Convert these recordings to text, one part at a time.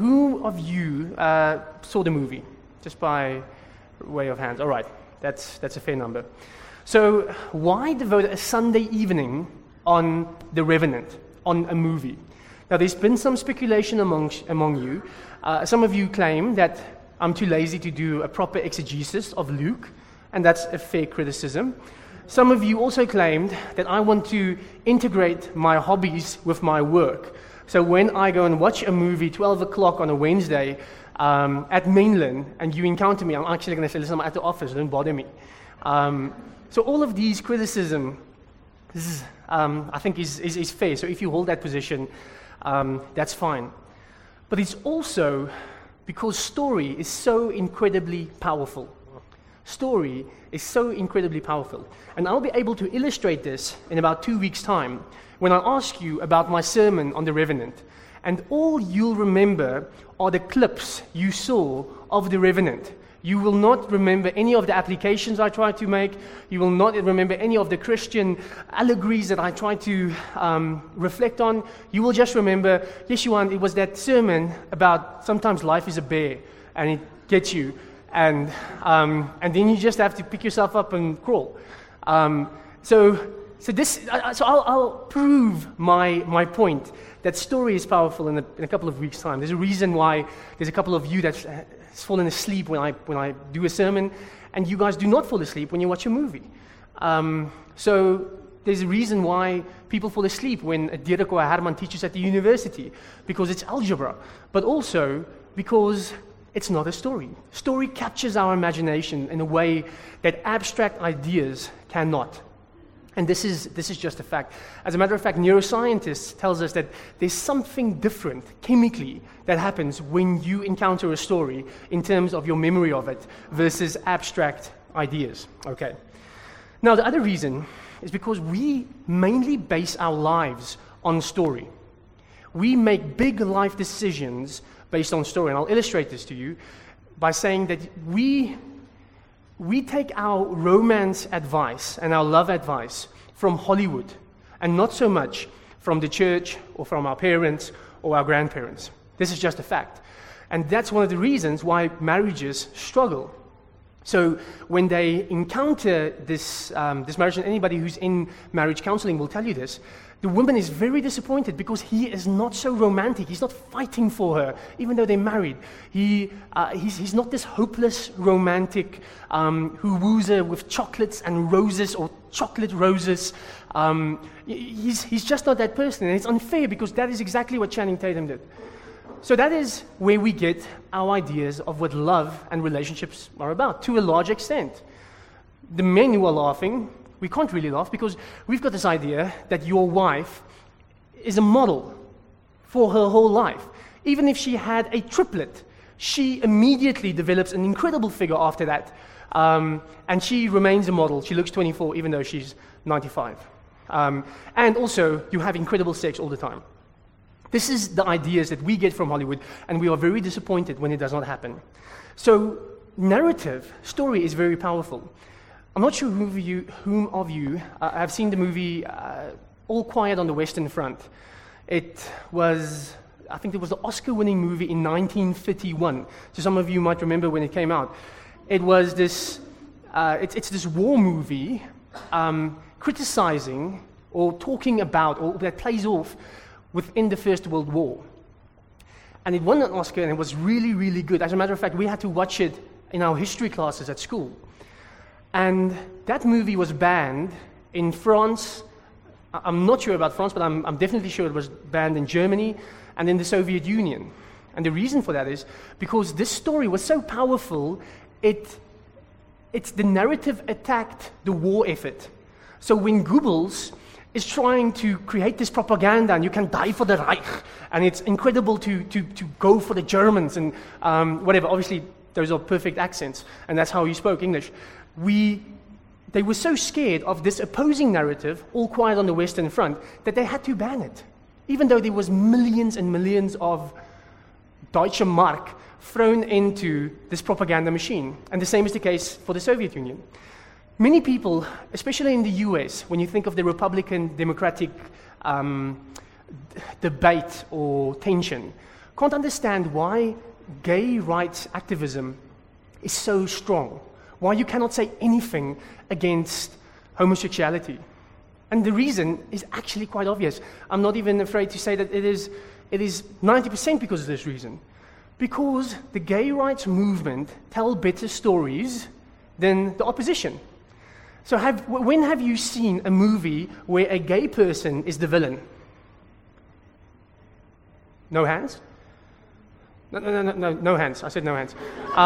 who of you saw the movie? Just by way of hands. All right, that's a fair number. So why devote a Sunday evening on The Revenant, on a movie? Now, there's been some speculation among you. Some of you claim that I'm too lazy to do a proper exegesis of Luke, and that's a fair criticism. Some of you also claimed that I want to integrate my hobbies with my work. So when I go and watch a movie 12 o'clock on a Wednesday at Mainland, and you encounter me, I'm actually going to say, listen, I'm at the office, don't bother me. So all of these criticism, I think is fair. So if you hold that position, that's fine. But it's also because story is so incredibly powerful. Story is so incredibly powerful. And I'll be able to illustrate this in about 2 weeks' time when I ask you about my sermon on The Revenant. And all you'll remember are the clips you saw of The Revenant. You will not remember any of the applications I tried to make. You will not remember any of the Christian allegories that I tried to reflect on. You will just remember, yes, Johan, it was that sermon about sometimes life is a bear and it gets you. And then you just have to pick yourself up and crawl. So I'll prove my point that story is powerful in a couple of weeks' time. There's a reason why there's a couple of you that's fallen asleep when I do a sermon, and you guys do not fall asleep when you watch a movie. So there's a reason why people fall asleep when Dirk or Herman teaches at the university, because it's algebra, but also because it's not a story. Story captures our imagination in a way that abstract ideas cannot. And this is just a fact. As a matter of fact, neuroscientists tells us that there's something different chemically that happens when you encounter a story in terms of your memory of it versus abstract ideas. Okay. Now, the other reason is because we mainly base our lives on story. We make big life decisions based on story. And I'll illustrate this to you by saying that we take our romance advice and our love advice from Hollywood and not so much from the church or from our parents or our grandparents. This is just a fact. And that's one of the reasons why marriages struggle. So when they encounter this marriage, and anybody who's in marriage counseling will tell you this, the woman is very disappointed because he is not so romantic. He's not fighting for her, even though they're married. He's not this hopeless romantic who woos her with chocolates and roses or chocolate roses. He's just not that person, and it's unfair because that is exactly what Channing Tatum did. So that is where we get our ideas of what love and relationships are about, to a large extent. The men who are laughing, we can't really laugh because we've got this idea that your wife is a model for her whole life. Even if she had a triplet, she immediately develops an incredible figure after that. And she remains a model. She looks 24 even though she's 95. And also, you have incredible sex all the time. This is the ideas that we get from Hollywood, and we are very disappointed when it does not happen. So, narrative, story is very powerful. I'm not sure whom of you have seen the movie All Quiet on the Western Front. I think it was the Oscar-winning movie in 1931. So some of you might remember when it came out. It was this, it's this war movie criticizing or talking about, or that plays off within the First World War. And it won an Oscar, and it was really, really good. As a matter of fact, we had to watch it in our history classes at school. And that movie was banned in France. I'm not sure about France, but I'm definitely sure it was banned in Germany and in the Soviet Union. And the reason for that is because this story was so powerful, the narrative attacked the war effort. So when Goebbels is trying to create this propaganda, and you can die for the Reich, and it's incredible to go for the Germans, and whatever. Obviously, those are perfect accents, and that's how he spoke English. They were so scared of this opposing narrative, All Quiet on the Western Front, that they had to ban it, even though there was millions and millions of Deutsche Mark thrown into this propaganda machine. And the same is the case for the Soviet Union. Many people, especially in the US, when you think of the Republican-Democratic debate or tension, can't understand why gay rights activism is so strong, why you cannot say anything against homosexuality. And the reason is actually quite obvious. I'm not even afraid to say that it is 90% because of this reason. Because the gay rights movement tell better stories than the opposition. So when have you seen a movie where a gay person is the villain? No hands? No hands. I said no hands.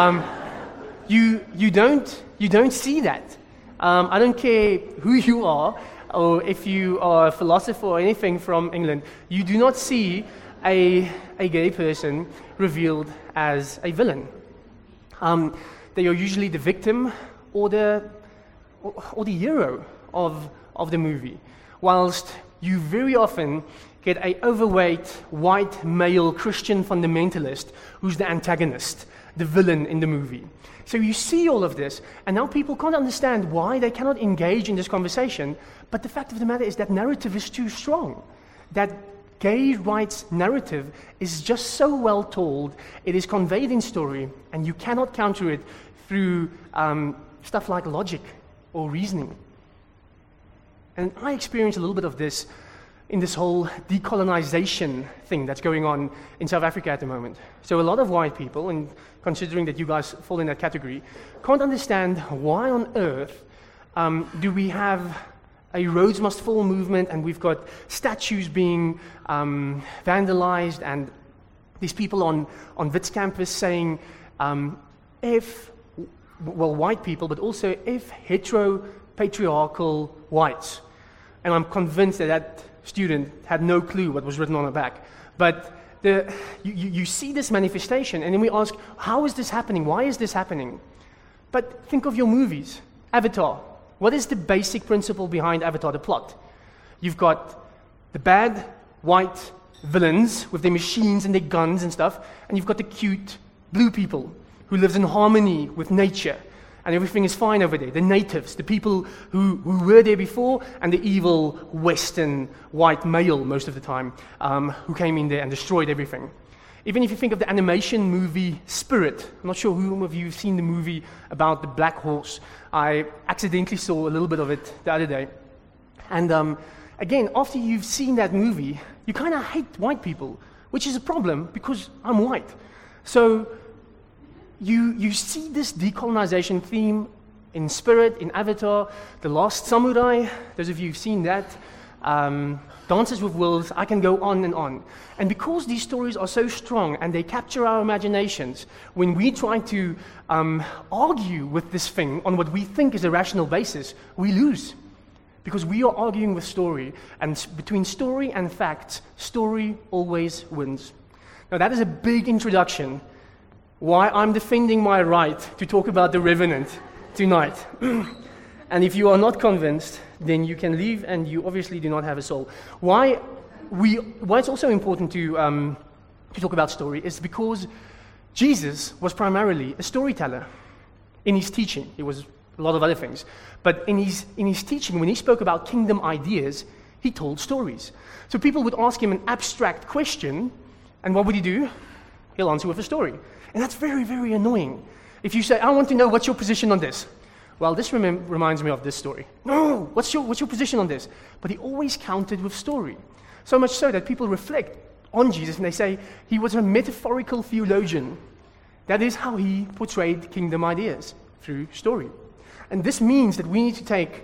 You don't see that. I don't care who you are, or if you are a philosopher or anything from England, you do not see a gay person revealed as a villain. They are usually the victim or the hero of the movie, whilst you very often get an overweight white male Christian fundamentalist who's the antagonist, the villain in the movie. So you see all of this, and now people can't understand why they cannot engage in this conversation, but the fact of the matter is that narrative is too strong. That gay rights narrative is just so well told, it is conveyed in story, and you cannot counter it through stuff like logic or reasoning. And I experience a little bit of this in this whole decolonization thing that's going on in South Africa at the moment. So a lot of white people, and considering that you guys fall in that category, can't understand why on earth do we have a Rhodes Must Fall movement, and we've got statues being vandalized, and these people on Wits campus saying, white people, but also if hetero-patriarchal whites. And I'm convinced that student had no clue what was written on the back. But you see this manifestation, and then we ask, how is this happening? Why is this happening? But think of your movies. Avatar. What is the basic principle behind Avatar, the plot? You've got the bad white villains with their machines and their guns and stuff, and you've got the cute blue people who lives in harmony with nature, and everything is fine over there. The natives, the people who were there before, and the evil Western white male most of the time, who came in there and destroyed everything. Even if you think of the animation movie Spirit, I'm not sure whom of you have seen the movie about the black horse. I accidentally saw a little bit of it the other day. And again, after you've seen that movie, you kind of hate white people, which is a problem because I'm white. So you see this decolonization theme in Spirit, in Avatar, The Last Samurai, those of you who've seen that, Dances with Wolves, I can go on and on. And because these stories are so strong and they capture our imaginations, when we try to argue with this thing on what we think is a rational basis, we lose. Because we are arguing with story, and between story and facts, story always wins. Now that is a big introduction why I'm defending my right to talk about The Revenant tonight. And if you are not convinced, then you can leave, and you obviously do not have a soul. Why it's also important to talk about story is because Jesus was primarily a storyteller in his teaching. He was a lot of other things. But in his teaching, when he spoke about kingdom ideas, he told stories. So people would ask him an abstract question, and what would he do? He'll answer with a story. And that's very, very annoying. If you say, I want to know what's your position on this. Well, this reminds me of this story. No, what's your position on this? But he always countered with story. So much so that people reflect on Jesus and they say he was a metaphorical theologian. That is how he portrayed kingdom ideas, through story. And this means that we need to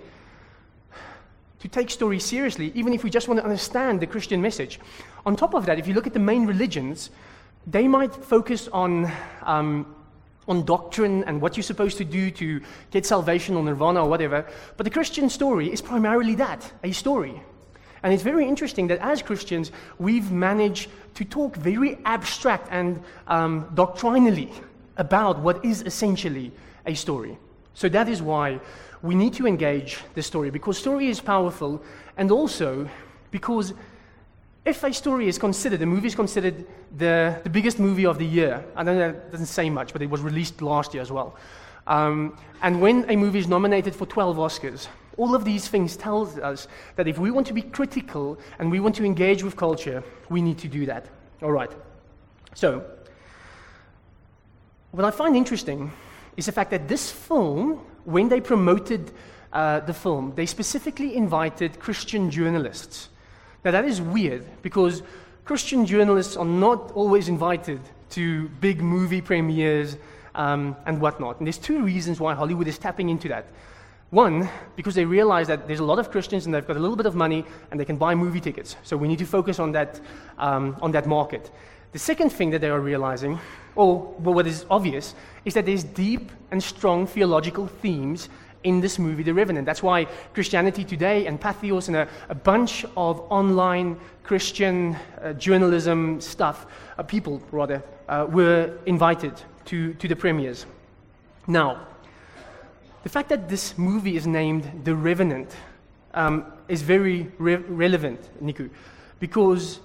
take story seriously, even if we just want to understand the Christian message. On top of that, if you look at the main religions, they might focus on doctrine and what you're supposed to do to get salvation or nirvana or whatever. But the Christian story is primarily that, a story. And it's very interesting that as Christians, we've managed to talk very abstract and doctrinally about what is essentially a story. So that is why we need to engage the story, because story is powerful, and also because if a story is considered, a movie is considered the biggest movie of the year. I know that doesn't say much, but it was released last year as well. And when a movie is nominated for 12 Oscars, all of these things tell us that if we want to be critical and we want to engage with culture, we need to do that. All right. So, what I find interesting is the fact that this film, when they promoted the film, they specifically invited Christian journalists. Now that is weird, because Christian journalists are not always invited to big movie premieres and whatnot. And there's two reasons why Hollywood is tapping into that. One, because they realize that there's a lot of Christians and they've got a little bit of money and they can buy movie tickets. So we need to focus on that market. The second thing that they are realizing, what is obvious, is that there's deep and strong theological themes in this movie, The Revenant. That's why Christianity Today and Pathos and a bunch of online Christian journalism stuff, people were invited to the premieres. Now, the fact that this movie is named The Revenant is very relevant, Niku, because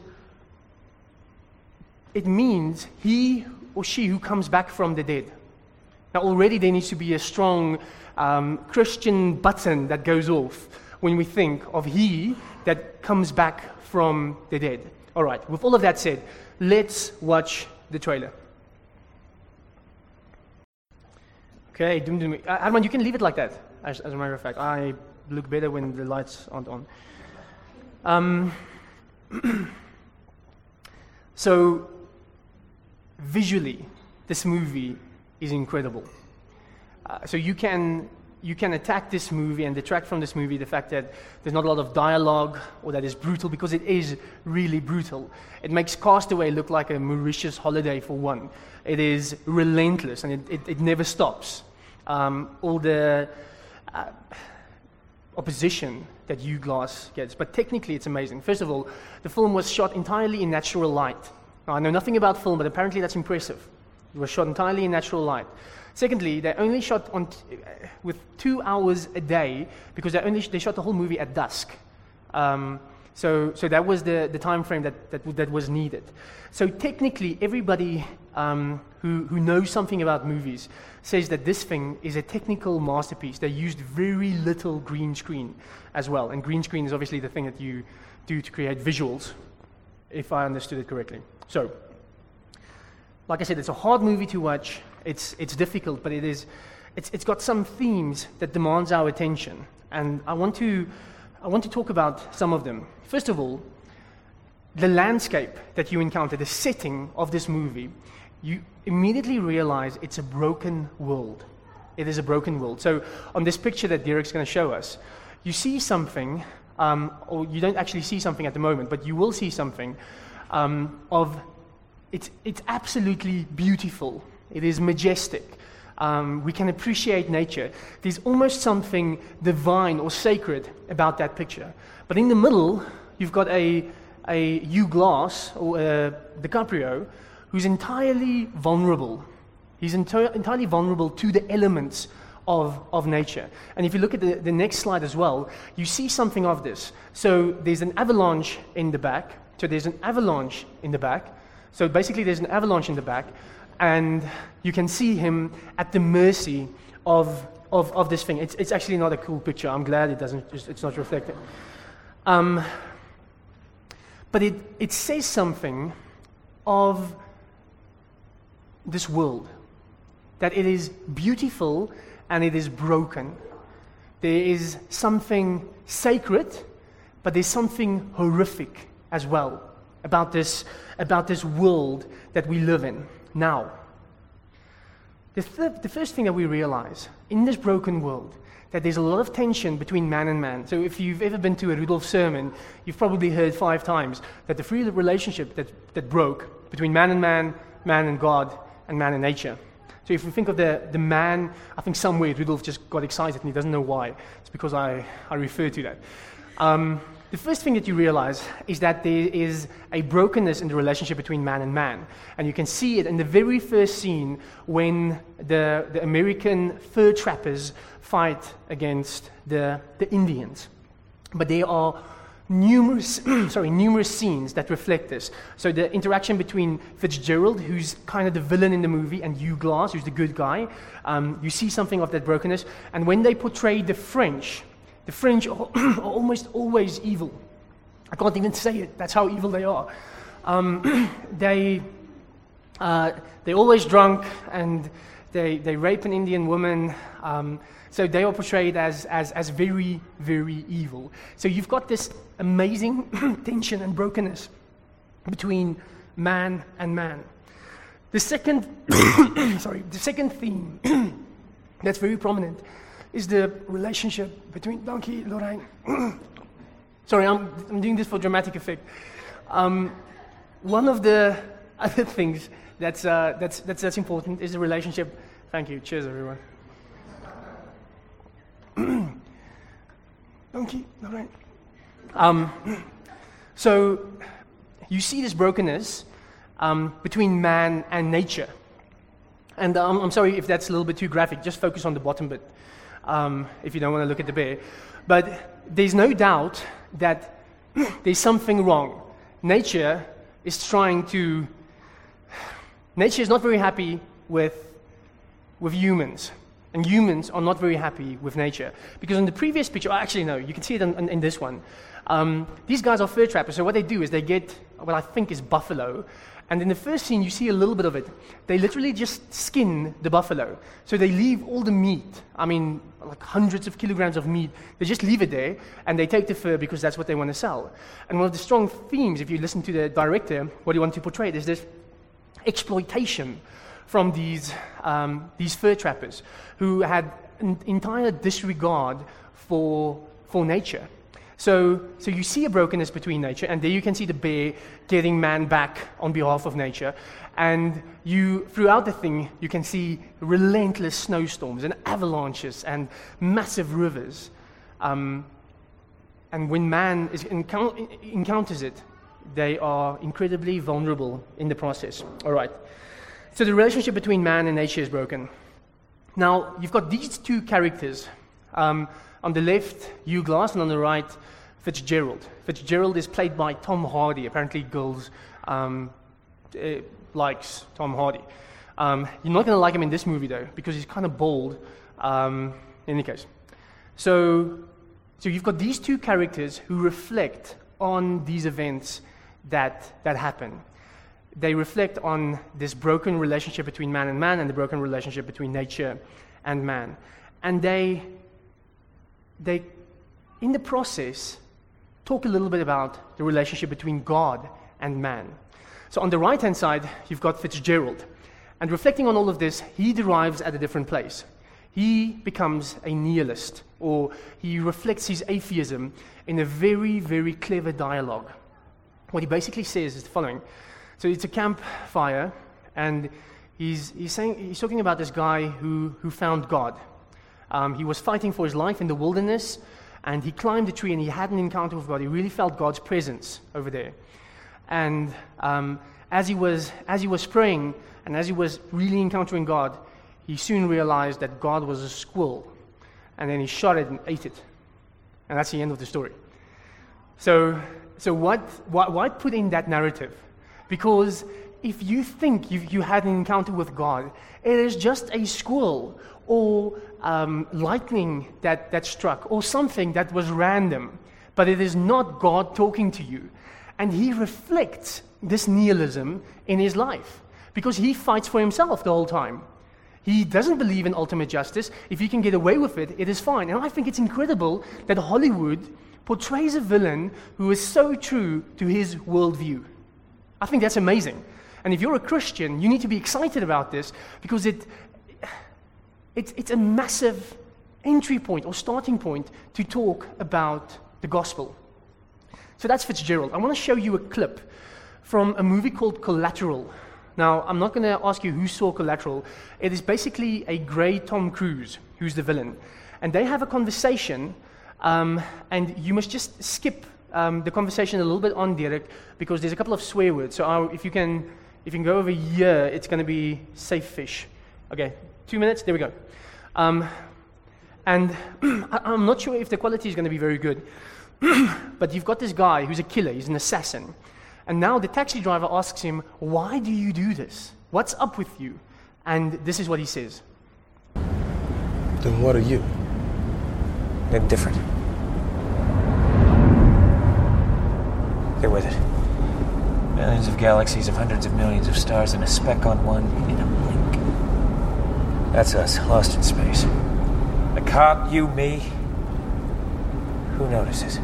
it means he or she who comes back from the dead. Now, already there needs to be a strong Christian button that goes off when we think of he that comes back from the dead. All right, with all of that said, let's watch the trailer. Okay, Armand, you can leave it like that, as a matter of fact. I look better when the lights aren't on. So, visually, this movie is incredible. So you can attack this movie and detract from this movie the fact that there's not a lot of dialogue or that it's brutal, because it is really brutal. It makes Castaway look like a Mauritius holiday, for one. It is relentless and it never stops. All the opposition that Hugh Glass gets, but technically it's amazing. First of all, the film was shot entirely in natural light. Now, I know nothing about film, but apparently that's impressive. It was shot entirely in natural light. Secondly, they only shot with 2 hours a day, because they shot the whole movie at dusk. So that was the time frame that was needed. So technically, everybody who knows something about movies says that this thing is a technical masterpiece. They used very little green screen as well, and green screen is obviously the thing that you do to create visuals, if I understood it correctly. So, like I said, it's a hard movie to watch. It's difficult, but it's got some themes that demands our attention, and I want to talk about some of them. First of all, the landscape that you encounter, the setting of this movie, you immediately realize it's a broken world. It is a broken world. So on this picture that Derek's going to show us, you see something, or you don't actually see something at the moment, but you will see something it's absolutely beautiful. It is majestic. We can appreciate nature. There's almost something divine or sacred about that picture. But in the middle, you've got a Hugh Glass, or DiCaprio, who's entirely vulnerable. He's entirely vulnerable to the elements of nature. And if you look at the next slide as well, you see something of this. So there's an avalanche in the back. So basically there's an avalanche in the back, and you can see him at the mercy of this thing. It's actually not a cool picture. I'm glad it's not reflected. But it says something of this world, that it is beautiful and it is broken. There is something sacred, but there's something horrific as well about this world that we live in now. The first thing that we realize in this broken world, that there's a lot of tension between man and man. So if you've ever been to a Rudolph sermon, you've probably heard 5 times that the free relationship that broke between man and man, man and God, and man and nature. So if we think of the man, I think somewhere Rudolph just got excited and he doesn't know why. It's because I refer to that. The first thing that you realize is that there is a brokenness in the relationship between man and man. And you can see it in the very first scene when the American fur trappers fight against the Indians. But there are numerous scenes that reflect this. So the interaction between Fitzgerald, who's kind of the villain in the movie, and Hugh Glass, who's the good guy, you see something of that brokenness. And when they portray the French are almost always evil. I can't even say it. That's how evil they are. They're always drunk, and they rape an Indian woman. So they are portrayed as very, very evil. So you've got this amazing tension and brokenness between man and man. The second, the second theme that's very prominent is the relationship between Donkey Lorraine. Sorry, I'm doing this for dramatic effect. One of the other things that's important is the relationship. Thank you. Cheers, everyone. Donkey Lorraine. So you see this brokenness between man and nature. And I'm sorry if that's a little bit too graphic. Just focus on the bottom bit if you don't want to look at the bear. But there's no doubt that there's something wrong. Nature is not very happy with humans. And humans are not very happy with nature. Because in the previous picture, actually no, you can see it in this one. These guys are fur trappers, so what they do is they get what I think is buffalo. And in the first scene, you see a little bit of it. They literally just skin the buffalo. So they leave all the meat, like hundreds of kilograms of meat, they just leave it there, and they take the fur because that's what they want to sell. And one of the strong themes, if you listen to the director, what he wanted to portray is this exploitation from these fur trappers who had an entire disregard for nature. So you see a brokenness between nature, and there you can see the bear getting man back on behalf of nature. And throughout the thing, you can see relentless snowstorms and avalanches and massive rivers. And when man encounters it, they are incredibly vulnerable in the process. All right. So the relationship between man and nature is broken. Now, you've got these two characters. On the left, Hugh Glass, and on the right, Fitzgerald. Fitzgerald is played by Tom Hardy. Apparently, girls likes Tom Hardy. You're not going to like him in this movie, though, because he's kind of bald. In any case. So you've got these two characters who reflect on these events that happen. They reflect on this broken relationship between man and the broken relationship between nature and man. And they in the process, talk a little bit about the relationship between God and man. So on the right-hand side, you've got Fitzgerald. And reflecting on all of this, he derives at a different place. He becomes a nihilist, or he reflects his atheism in a very, very clever dialogue. What he basically says is the following. So it's a campfire, and he's talking about this guy who found God. He was fighting for his life in the wilderness, and he climbed a tree, and he had an encounter with God. He really felt God's presence over there. And as he was praying, and as he was really encountering God, he soon realized that God was a squirrel. And then he shot it and ate it. And that's the end of the story. So why put in that narrative? Because if you think you had an encounter with God, it is just a squirrel or lightning that struck or something that was random. But it is not God talking to you. And he reflects this nihilism in his life because he fights for himself the whole time. He doesn't believe in ultimate justice. If he can get away with it, it is fine. And I think it's incredible that Hollywood portrays a villain who is so true to his worldview. I think that's amazing. And if you're a Christian, you need to be excited about this because it's a massive entry point or starting point to talk about the gospel. So that's Fitzgerald. I want to show you a clip from a movie called Collateral. Now, I'm not going to ask you who saw Collateral. It is basically a grey Tom Cruise who's the villain. And they have a conversation, and you must just skip the conversation a little bit on, Derek, because there's a couple of swear words. So if you can go over here, it's going to be safe fish. Okay, 2 minutes, there we go. And I'm not sure if the quality is going to be very good, but you've got this guy who's a killer, he's an assassin. And now the taxi driver asks him, why do you do this? What's up with you? And this is what he says. Then what are you? They're different. Get with it. Millions of galaxies of hundreds of millions of stars and a speck on one in a blink. That's us, lost in space. The cop, you, me. Who notices?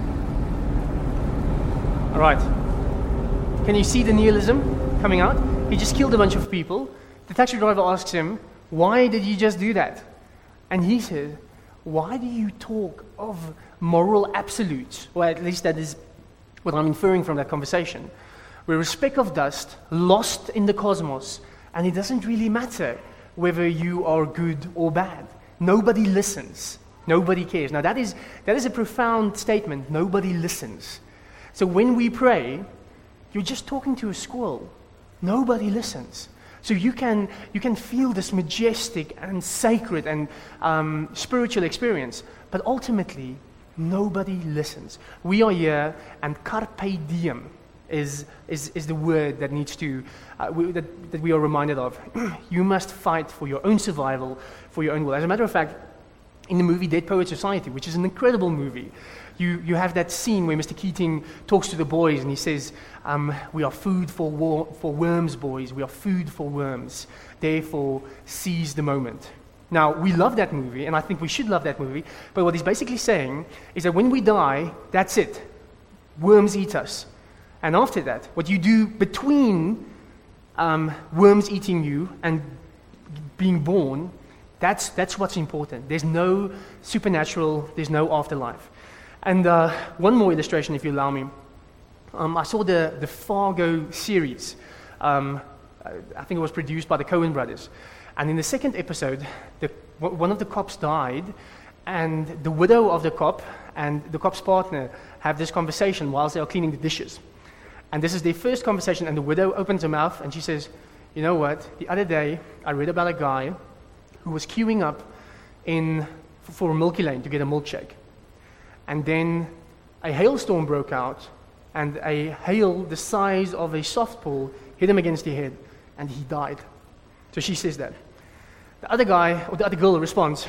All right. Can you see the nihilism coming out? He just killed a bunch of people. The taxi driver asks him, why did you just do that? And he said, why do you talk of moral absolutes? Well, at least that is what I'm inferring from that conversation. We're a speck of dust, lost in the cosmos, and it doesn't really matter whether you are good or bad. Nobody listens. Nobody cares. Now that is a profound statement. Nobody listens. So when we pray, you're just talking to a squirrel. Nobody listens. So you can feel this majestic and sacred and spiritual experience, but ultimately, nobody listens. We are here, and carpe diem is the word that needs to that we are reminded of. You must fight for your own survival, for your own will. As a matter of fact, in the movie Dead Poets Society, which is an incredible movie, you have that scene where Mr. Keating talks to the boys and he says, we are food for worms, boys. We are food for worms. Therefore, seize the moment. Now, we love that movie, and I think we should love that movie, but what he's basically saying is that when we die, that's it. Worms eat us. And after that, what you do between worms eating you and being born, that's what's important. There's no supernatural, there's no afterlife. And one more illustration, if you allow me. I saw the Fargo series. I think it was produced by the Coen brothers. And in the second episode, one of the cops died, and the widow of the cop and the cop's partner have this conversation whilst they are cleaning the dishes. And this is their first conversation, and the widow opens her mouth and she says, you know what, the other day I read about a guy who was queuing up for a Milky Lane to get a milkshake. And then a hailstorm broke out, and a hail the size of a softball hit him against the head, and he died. So she says that. The other guy, or the other girl responds,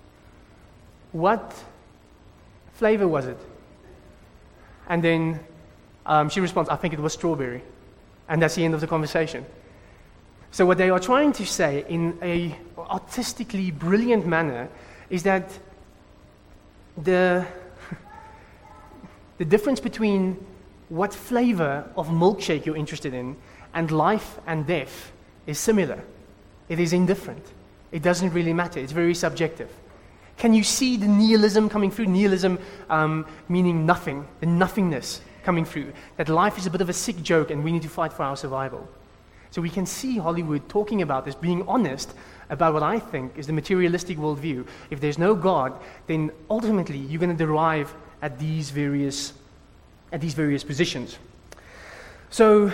what flavor was it? And then she responds, I think it was strawberry. And that's the end of the conversation. So what they are trying to say in a artistically brilliant manner is that the difference between what flavor of milkshake you're interested in and life and death is similar. It is indifferent. It doesn't really matter. It's very subjective. Can you see the nihilism coming through? Nihilism meaning nothing, the nothingness coming through. That life is a bit of a sick joke and we need to fight for our survival. So we can see Hollywood talking about this, being honest about what I think is the materialistic worldview. If there's no God, then ultimately you're going to derive at these various positions. So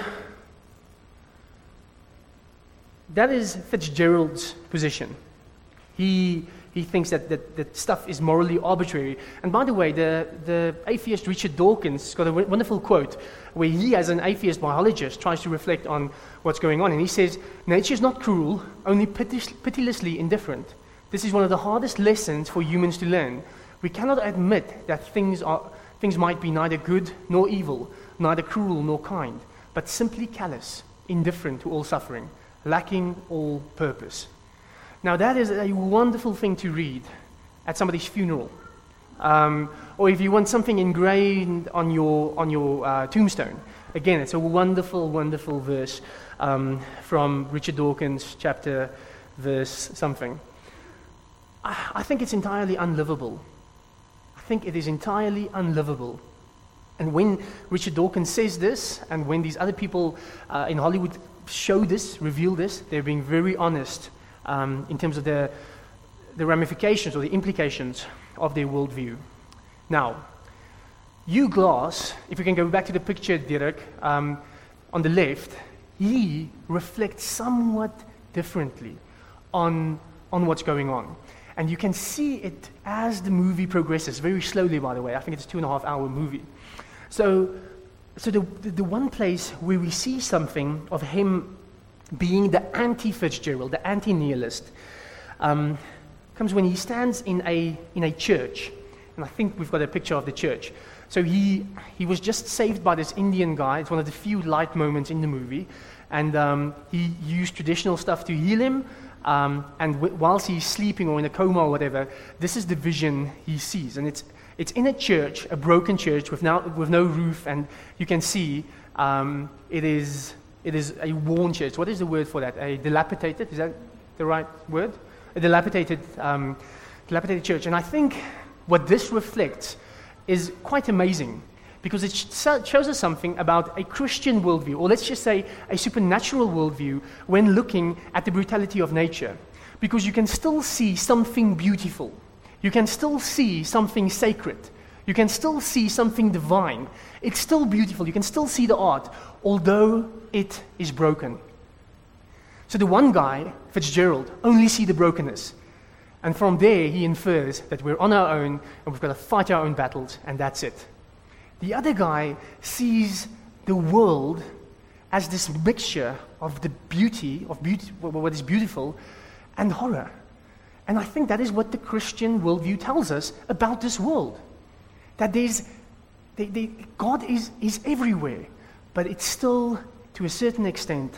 that is Fitzgerald's position. He thinks that stuff is morally arbitrary. And by the way, the atheist Richard Dawkins has got a wonderful quote where he, as an atheist biologist, tries to reflect on what's going on. And he says, nature is not cruel, only pitilessly indifferent. This is one of the hardest lessons for humans to learn. We cannot admit that things might be neither good nor evil, neither cruel nor kind, but simply callous, indifferent to all suffering, lacking all purpose. Now that is a wonderful thing to read at somebody's funeral, or if you want something engraved on your tombstone. Again, it's a wonderful, wonderful verse from Richard Dawkins, chapter, verse something. I think it's entirely unlivable. I think it is entirely unlivable. And when Richard Dawkins says this, and when these other people in Hollywood show this, reveal this, they're being very honest in terms of the ramifications or the implications of their worldview. Now, Hugh Glass, if we can go back to the picture, Dirk, on the left, he reflects somewhat differently on what's going on. And you can see it as the movie progresses, very slowly, by the way. I think it's a 2.5-hour movie. So the one place where we see something of him being the anti-Fitzgerald, the anti-nihilist, comes when he stands in a church. And I think we've got a picture of the church. So he was just saved by this Indian guy. It's one of the few light moments in the movie. And he used traditional stuff to heal him. Whilst he's sleeping or in a coma or whatever, this is the vision he sees. And it's in a church, a broken church with no roof. And you can see it is a worn church. What is the word for that? A dilapidated? Is that the right word? A dilapidated church. And I think what this reflects is quite amazing, because it shows us something about a Christian worldview, or let's just say a supernatural worldview, when looking at the brutality of nature. Because you can still see something beautiful. You can still see something sacred. You can still see something divine. It's still beautiful. You can still see the art, although it is broken. So the one guy, Fitzgerald, only sees the brokenness. And from there, he infers that we're on our own and we've got to fight our own battles, and that's it. The other guy sees the world as this mixture of the beauty, what is beautiful, and horror. And I think that is what the Christian worldview tells us about this world. That God is everywhere, but it's still, to a certain extent,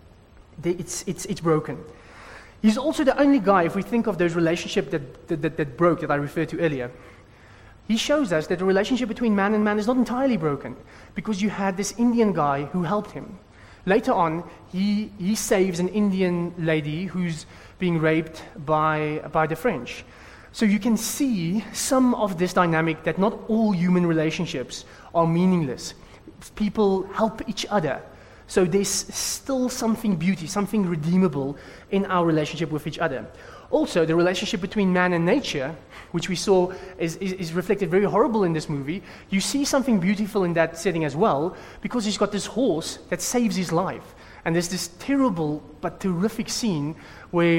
it's broken. He's also the only guy, if we think of those relationships that broke, that I referred to earlier. He shows us that the relationship between man and man is not entirely broken, because you had this Indian guy who helped him. Later on, he saves an Indian lady who's being raped by the French. So you can see some of this dynamic, that not all human relationships are meaningless. People help each other. So there's still something something redeemable in our relationship with each other. Also, the relationship between man and nature, which we saw is reflected very horrible in this movie, you see something beautiful in that setting as well, because he's got this horse that saves his life. And there's this terrible but terrific scene where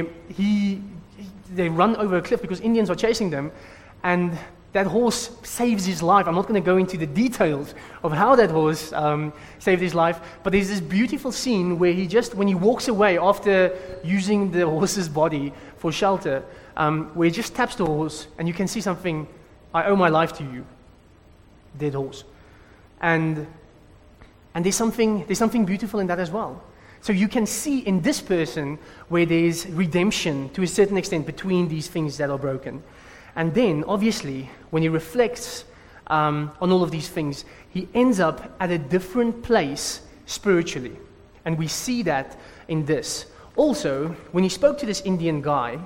they run over a cliff because Indians are chasing them, and that horse saves his life. I'm not going to go into the details of how that horse saved his life, but there's this beautiful scene where when he walks away after using the horse's body for shelter, where he just taps the horse, and you can see something, I owe my life to you, dead horse. And there's something beautiful in that as well. So you can see in this person where there's redemption to a certain extent between these things that are broken. And then, obviously, when he reflects on all of these things, he ends up at a different place spiritually. And we see that in this. Also, when he spoke to this Indian guy,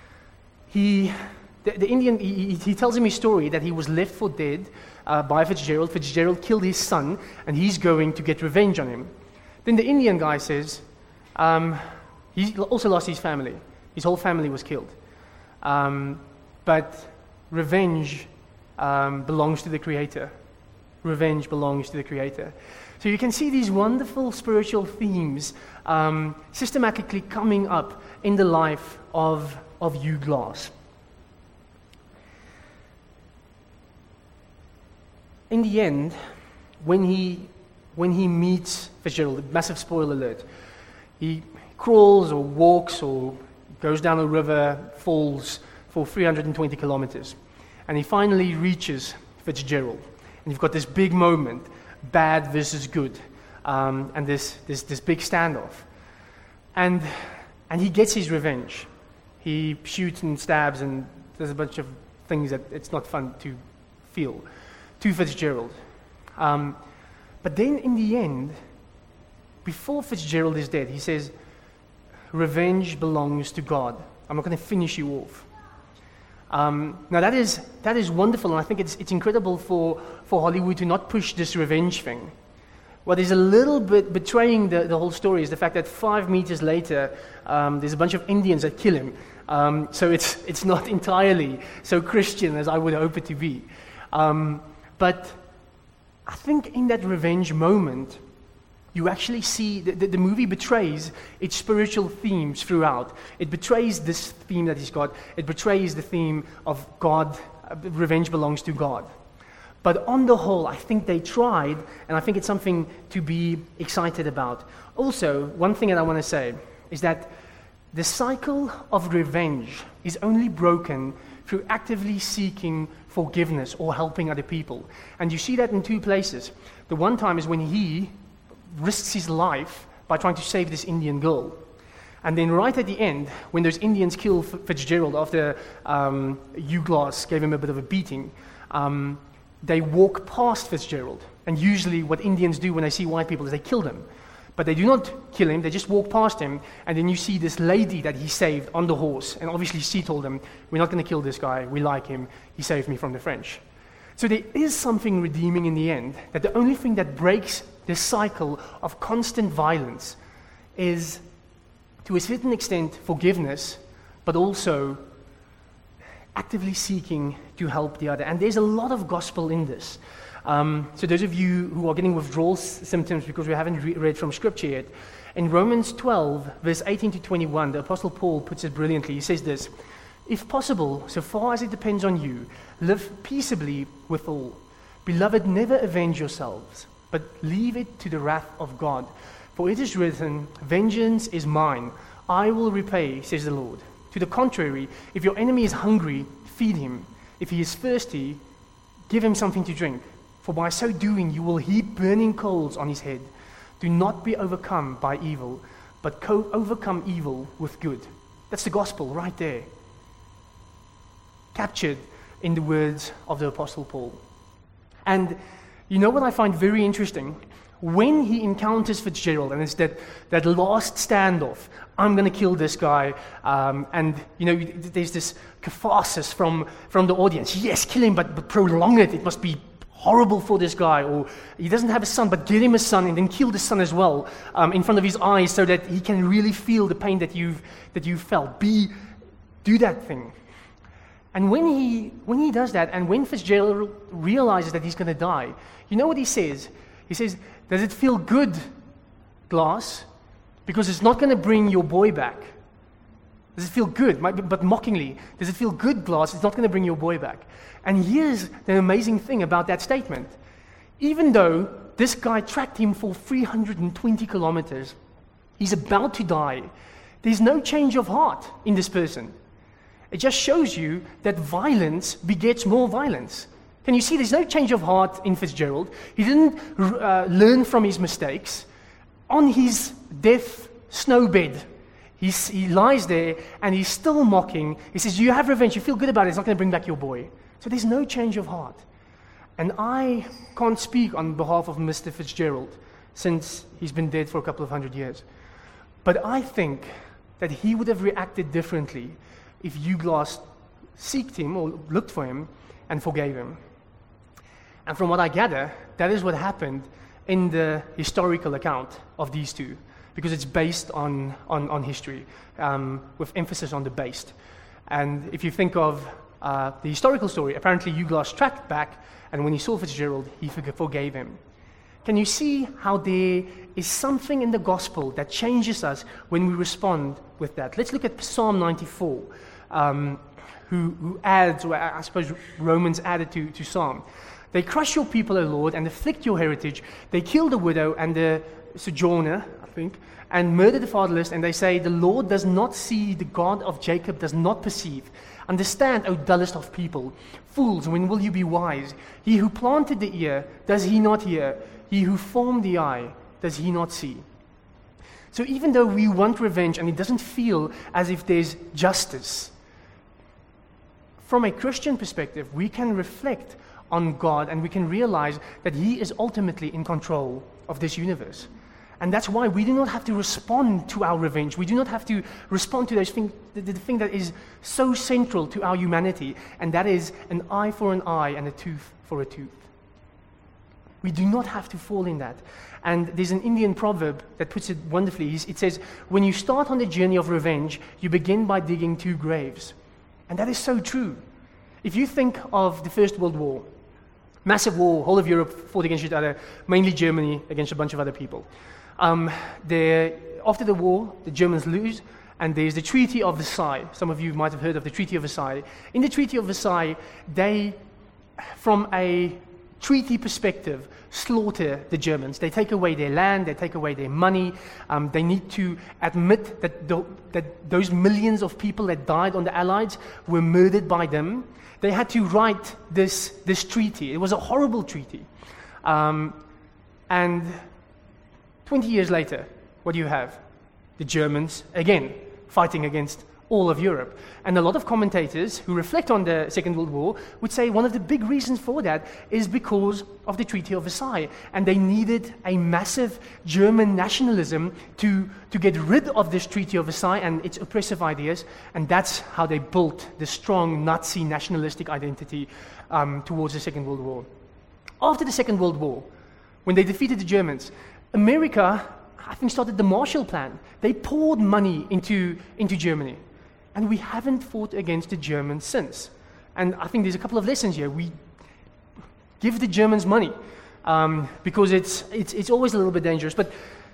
he tells him his story that he was left for dead by Fitzgerald. Fitzgerald killed his son, and he's going to get revenge on him. Then the Indian guy says, he also lost his family. His whole family was killed. But revenge belongs to the Creator. Revenge belongs to the Creator. So you can see these wonderful spiritual themes systematically coming up in the life of Hugh Glass. In the end, when he meets Fitzgerald, massive spoiler alert, he crawls or walks or goes down a river, falls for 320 kilometers. And he finally reaches Fitzgerald. And you've got this big moment, bad versus good, and this big standoff. And he gets his revenge. He shoots and stabs, and there's a bunch of things that it's not fun to feel to Fitzgerald. But then in the end, before Fitzgerald is dead, he says, revenge belongs to God. I'm not going to finish you off. Now that is wonderful, and I think it's incredible for Hollywood to not push this revenge thing. What is a little bit betraying the whole story is the fact that 5 meters later, there's a bunch of Indians that kill him. So it's not entirely so Christian as I would hope it to be. But I think in that revenge moment, you actually see the movie betrays its spiritual themes throughout. It betrays this theme that he's got. It betrays the theme of God, revenge belongs to God. But on the whole, I think they tried, and I think it's something to be excited about. Also, one thing that I want to say is that the cycle of revenge is only broken through actively seeking forgiveness or helping other people. And you see that in two places. The one time is when he risks his life by trying to save this Indian girl. And then right at the end, when those Indians kill Fitzgerald after Hugh Glass gave him a bit of a beating, they walk past Fitzgerald. And usually what Indians do when they see white people is they kill them. But they do not kill him, they just walk past him, and then you see this lady that he saved on the horse, and obviously she told him, we're not going to kill this guy, we like him, he saved me from the French. So there is something redeeming in the end, that the only thing that breaks this cycle of constant violence is, to a certain extent, forgiveness, but also actively seeking to help the other. And there's a lot of gospel in this. So those of you who are getting withdrawal symptoms because we haven't read from Scripture yet, in Romans 12, verse 18 to 21, the Apostle Paul puts it brilliantly. He says this, "If possible, so far as it depends on you, live peaceably with all. Beloved, never avenge yourselves, but leave it to the wrath of God. For it is written, 'Vengeance is mine, I will repay,' says the Lord. To the contrary, if your enemy is hungry, feed him. If he is thirsty, give him something to drink. For by so doing you will heap burning coals on his head. Do not be overcome by evil, but overcome evil with good." That's the gospel right there, captured in the words of the Apostle Paul. And you know what I find very interesting? When he encounters Fitzgerald, and it's that last standoff, I'm going to kill this guy, and there's this catharsis from the audience. Yes, kill him, but prolong it. It must be horrible for this guy. Or he doesn't have a son, but get him a son and then kill the son as well in front of his eyes, so that he can really feel the pain that you've felt. Do that thing. And when he does that, and when Fitzgerald realizes that he's going to die, you know what he says? He says, "Does it feel good, Glass? Because it's not going to bring your boy back." Does it feel good? But mockingly, does it feel good, Glass? It's not going to bring your boy back. And here's the amazing thing about that statement. Even though this guy tracked him for 320 kilometers, he's about to die, there's no change of heart in this person. It just shows you that violence begets more violence. Can you see there's no change of heart in Fitzgerald? He didn't learn from his mistakes. On his death snowbed, he lies there and he's still mocking. He says, "You have revenge, you feel good about it, it's not going to bring back your boy." So there's no change of heart. And I can't speak on behalf of Mr. Fitzgerald, since he's been dead for a couple of 100 years. But I think that he would have reacted differently if Hugh Glass sought him or looked for him and forgave him. And from what I gather, that is what happened in the historical account of these two, because it's based on history, with emphasis on the based. And if you think of the historical story, apparently Hugh Glass tracked back, and when he saw Fitzgerald, he forgave him. Can you see how there is something in the gospel that changes us when we respond with that? Let's look at Psalm 94, who adds, or I suppose Romans added to Psalm. "They crush your people, O Lord, and afflict your heritage. They kill the widow and the sojourner," I think, "and murder the fatherless, and they say, 'The Lord does not see, the God of Jacob does not perceive.' Understand, O dullest of people. Fools, when will you be wise? He who planted the ear, does he not hear? He who formed the eye, does he not see?" So even though we want revenge and it doesn't feel as if there's justice, from a Christian perspective, we can reflect on God and we can realize that He is ultimately in control of this universe. And that's why we do not have to respond to our revenge. We do not have to respond to those things, the thing that is so central to our humanity, and that is an eye for an eye and a tooth for a tooth. We do not have to fall in that. And there's an Indian proverb that puts it wonderfully. It says, "When you start on the journey of revenge, you begin by digging 2 graves." And that is so true. If you think of the First World War, massive war, whole of Europe fought against each other, mainly Germany against a bunch of other people. After the war, the Germans lose, and there's the Treaty of Versailles. Some of you might have heard of the Treaty of Versailles. In the Treaty of Versailles, they, from a treaty perspective, slaughter the Germans. They take away their land, they take away their money. They need to admit that those millions of people that died on the Allies were murdered by them. They had to write this treaty. It was a horrible treaty. And 20 years later, what do you have? The Germans, again, fighting against all of Europe. And a lot of commentators who reflect on the Second World War would say one of the big reasons for that is because of the Treaty of Versailles. And they needed a massive German nationalism to get rid of this Treaty of Versailles and its oppressive ideas. And that's how they built the strong Nazi nationalistic identity towards the Second World War. After the Second World War, when they defeated the Germans, America, I think, started the Marshall Plan. They poured money into Germany. And we haven't fought against the Germans since. And I think there's a couple of lessons here. We give the Germans money because it's always a little bit dangerous. But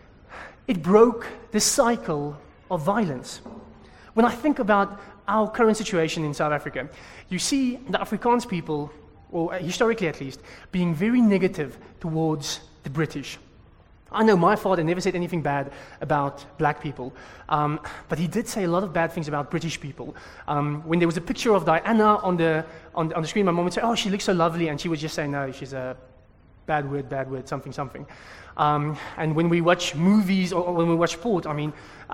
it broke the cycle of violence. When I think about our current situation in South Africa, you see the Afrikaans people, or historically at least, being very negative towards the British. I know my father never said anything bad about black people, but he did say a lot of bad things about British people. When there was a picture of Diana on the screen, my mom would say, "Oh, she looks so lovely," and she would just say, "No, she's a bad word, something." And when we watch movies or when we watch sport, I mean,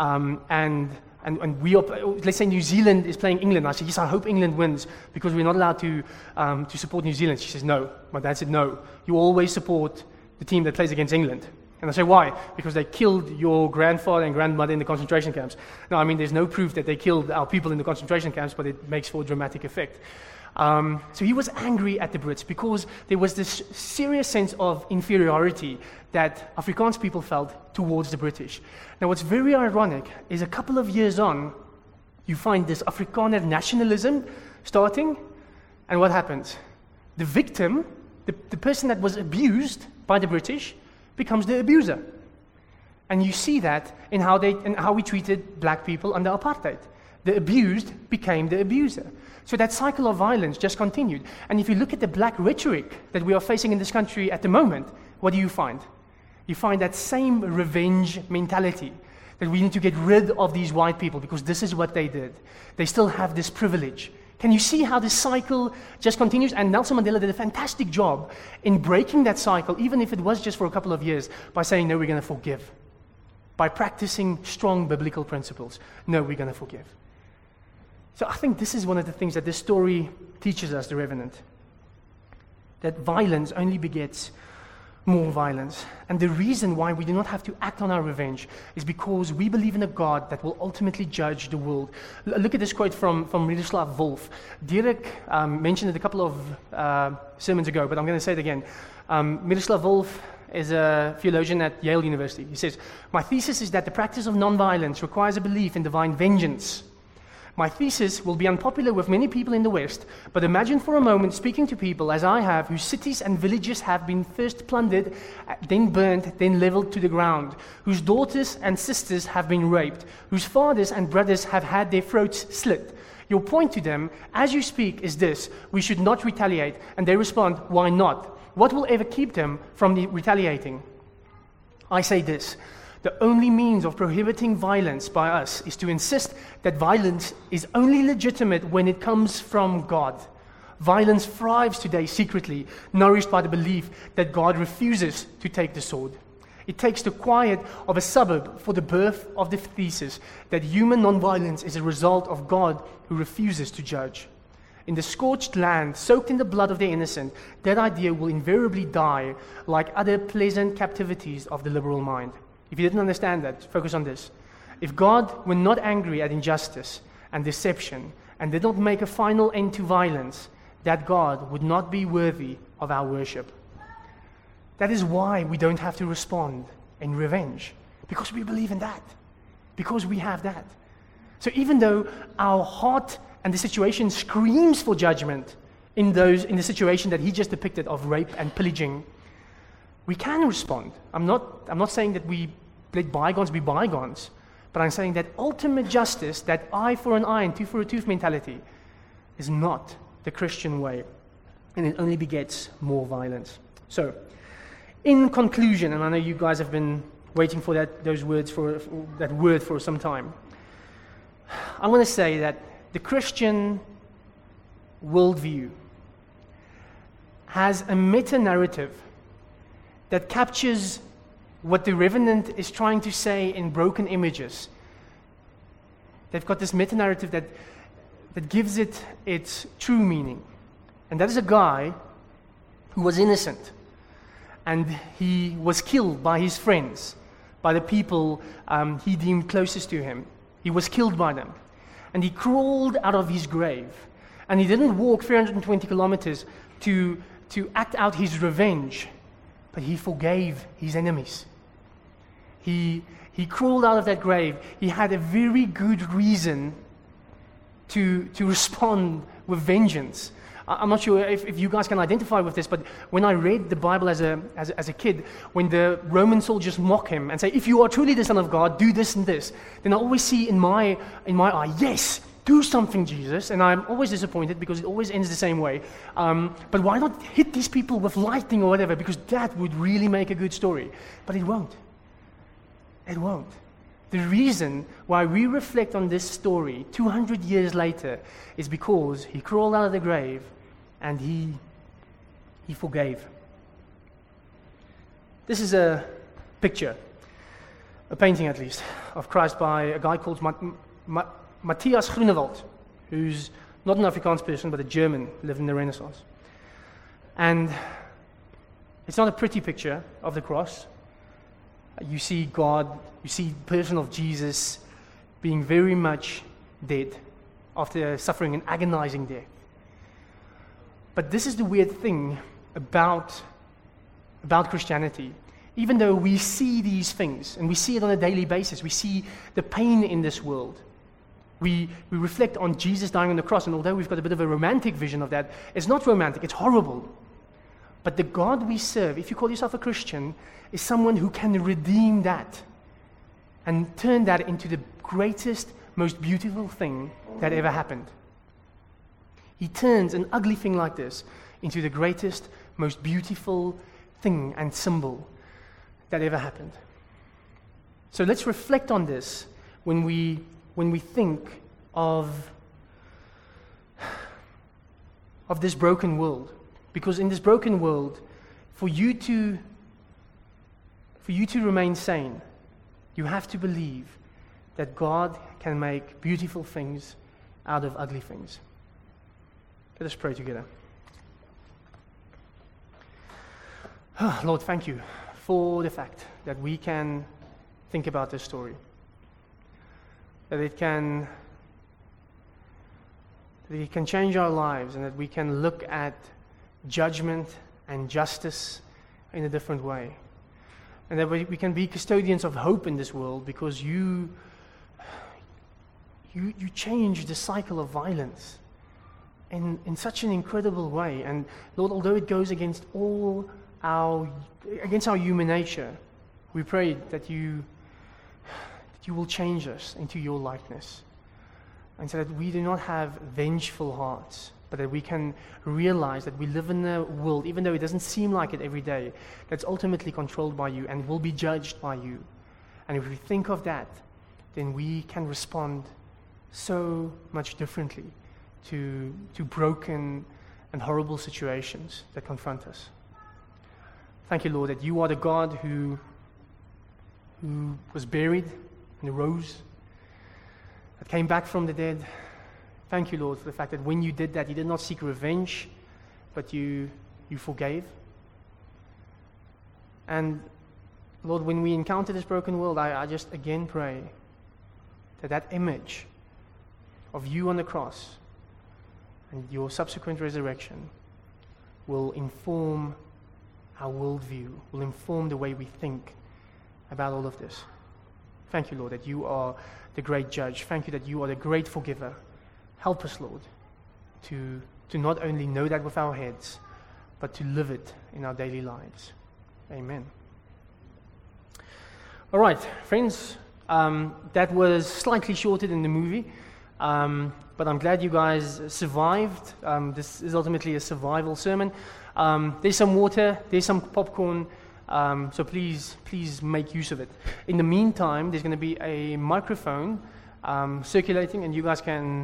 and we are, let's say New Zealand is playing England. I said, "Yes, I hope England wins because we're not allowed to support New Zealand." She says, "No." My dad said, "No, you always support the team that plays against England." And I say, "Why?" "Because they killed your grandfather and grandmother in the concentration camps." No, I mean, there's no proof that they killed our people in the concentration camps, but it makes for a dramatic effect. So he was angry at the Brits because there was this serious sense of inferiority that Afrikaans people felt towards the British. Now, what's very ironic is a couple of years on, you find this Afrikaner nationalism starting, and what happens? The victim, the person that was abused by the British, becomes the abuser. And you see that in how we treated black people under apartheid. The abused became the abuser. So that cycle of violence just continued. And if you look at the black rhetoric that we are facing in this country at the moment, what do you find? You find that same revenge mentality, that we need to get rid of these white people because this is what they did. They still have this privilege. Can you see how this cycle just continues? And Nelson Mandela did a fantastic job in breaking that cycle, even if it was just for a couple of years, by saying, "No, we're going to forgive." By practicing strong biblical principles. "No, we're going to forgive." So I think this is one of the things that this story teaches us, The Revenant. That violence only begets more violence. And the reason why we do not have to act on our revenge is because we believe in a God that will ultimately judge the world. Look at this quote from Miroslav Volf. Dirk mentioned it a couple of sermons ago, but I'm going to say it again. Miroslav Volf is a theologian at Yale University. He says, "My thesis is that the practice of nonviolence requires a belief in divine vengeance. My thesis will be unpopular with many people in the West, but imagine for a moment speaking to people, as I have, whose cities and villages have been first plundered, then burnt, then leveled to the ground, whose daughters and sisters have been raped, whose fathers and brothers have had their throats slit. Your point to them, as you speak, is this: we should not retaliate. And they respond, why not? What will ever keep them from retaliating? I say this: the only means of prohibiting violence by us is to insist that violence is only legitimate when it comes from God. Violence thrives today secretly, nourished by the belief that God refuses to take the sword. It takes the quiet of a suburb for the birth of the thesis that human nonviolence is a result of God who refuses to judge. In the scorched land, soaked in the blood of the innocent, that idea will invariably die like other pleasant captivities of the liberal mind. If you didn't understand that, focus on this. If God were not angry at injustice and deception and did not make a final end to violence, that God would not be worthy of our worship. That is why we don't have to respond in revenge, because we believe in that, because we have that. So even though our heart and the situation screams for judgment in the situation that he just depicted of rape and pillaging, we can respond. I'm not saying that we let bygones be bygones, but I'm saying that ultimate justice, that eye for an eye and tooth for a tooth mentality, is not the Christian way. and it only begets more violence. So, in conclusion, and I know you guys have been waiting for that word for some time, I want to say that the Christian worldview has a meta-narrative that captures what the Revenant is trying to say in broken images. They've got this meta-narrative that gives it its true meaning. And that is a guy who was innocent, and he was killed by his friends, by the people he deemed closest to him. He was killed by them. And he crawled out of his grave. And he didn't walk 320 kilometers to act out his revenge, but he forgave his enemies. He crawled out of that grave. He had a very good reason to respond with vengeance. I'm not sure if you guys can identify with this, but when I read the Bible as a kid, when the Roman soldiers mock him and say, if you are truly the Son of God, do this and this, then I always see in my eye, yes, do something, Jesus. And I'm always disappointed because it always ends the same way. But why not hit these people with lightning or whatever? Because that would really make a good story. But it won't. It won't. The reason why we reflect on this story 200 years later is because he crawled out of the grave and he forgave. This is a picture, a painting at least, of Christ by a guy called Matthias Grunewald, who's not an Afrikaans person but a German who lived in the Renaissance. And it's not a pretty picture of the cross. You see God, you see the person of Jesus being very much dead after suffering an agonizing death. But this is the weird thing about Christianity. Even though we see these things, and we see it on a daily basis, we see the pain in this world. We reflect on Jesus dying on the cross, and although we've got a bit of a romantic vision of that, it's not romantic, it's horrible. But the God we serve, if you call yourself a Christian, is someone who can redeem that and turn that into the greatest, most beautiful thing that ever happened. He turns an ugly thing like this into the greatest, most beautiful thing and symbol that ever happened. So let's reflect on this when we think of this broken world. Because in this broken world, for you to remain sane, you have to believe that God can make beautiful things out of ugly things. Let us pray together. Lord, thank you for the fact that we can think about this story. That it can change our lives, and that we can look at judgment and justice in a different way. And that we can be custodians of hope in this world because you change the cycle of violence in such an incredible way. And Lord, although it goes against our human nature, we pray that you will change us into your likeness. And so that we do not have vengeful hearts, but that we can realize that we live in a world, even though it doesn't seem like it every day, that's ultimately controlled by you and will be judged by you. And if we think of that, then we can respond so much differently to broken and horrible situations that confront us. Thank you, Lord, that you are the God who was buried and rose, that came back from the dead. Thank you, Lord, for the fact that when you did that, you did not seek revenge, but you forgave. And Lord, when we encounter this broken world, I just again pray that image of you on the cross and your subsequent resurrection will inform our worldview, will inform the way we think about all of this. Thank you, Lord, that you are the great judge. Thank you that you are the great forgiver. Help us, Lord, to not only know that with our heads, but to live it in our daily lives. Amen. All right, friends, that was slightly shorter than the movie. But I'm glad you guys survived. This is ultimately a survival sermon. There's some water, there's some popcorn, so please make use of it. In the meantime, there's going to be a microphone circulating, and you guys can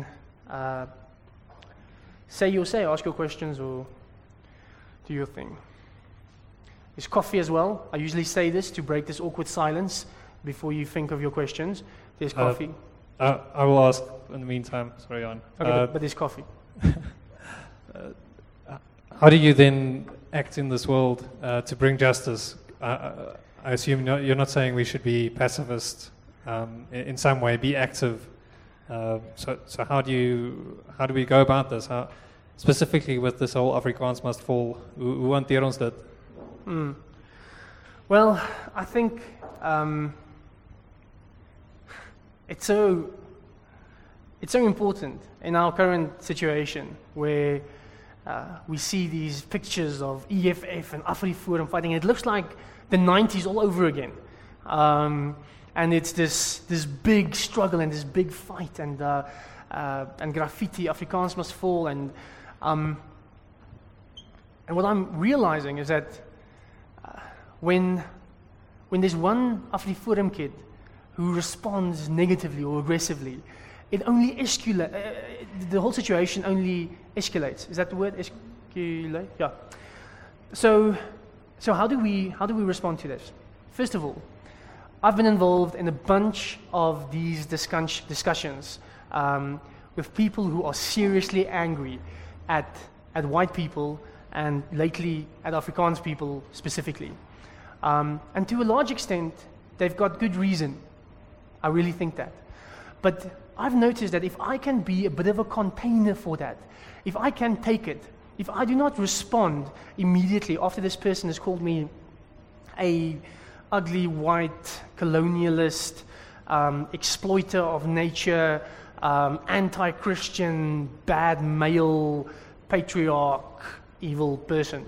say your say, ask your questions, or do your thing. There's coffee as well. I usually say this to break this awkward silence before you think of your questions. There's coffee. I will ask in the meantime. Sorry, Jan. Okay, but there's coffee. How do you then act in this world to bring justice? I assume you're not saying we should be pacifist in some way, be active. So how do we go about this? How, specifically with this whole Afrikaans must fall, hoe hanteer ons dit? Well, I think it's so important in our current situation where we see these pictures of EFF and AfriForum fighting. It looks like the 90s all over again. And it's this big struggle and this big fight and graffiti, Afrikaans must fall. And what I'm realizing is that when there's one AfriForum kid who responds negatively or aggressively, it only escalates. The whole situation only escalates. Is that the word? Escalate? Yeah. So how do we respond to this? First of all, I've been involved in a bunch of these discussions with people who are seriously angry at white people and lately at Afrikaans people specifically. And to a large extent, they've got good reason. I really think that. But I've noticed that if I can be a bit of a container for that, if I can take it, if I do not respond immediately after this person has called me a ugly white colonialist, exploiter of nature, anti-Christian, bad male, patriarch, evil person,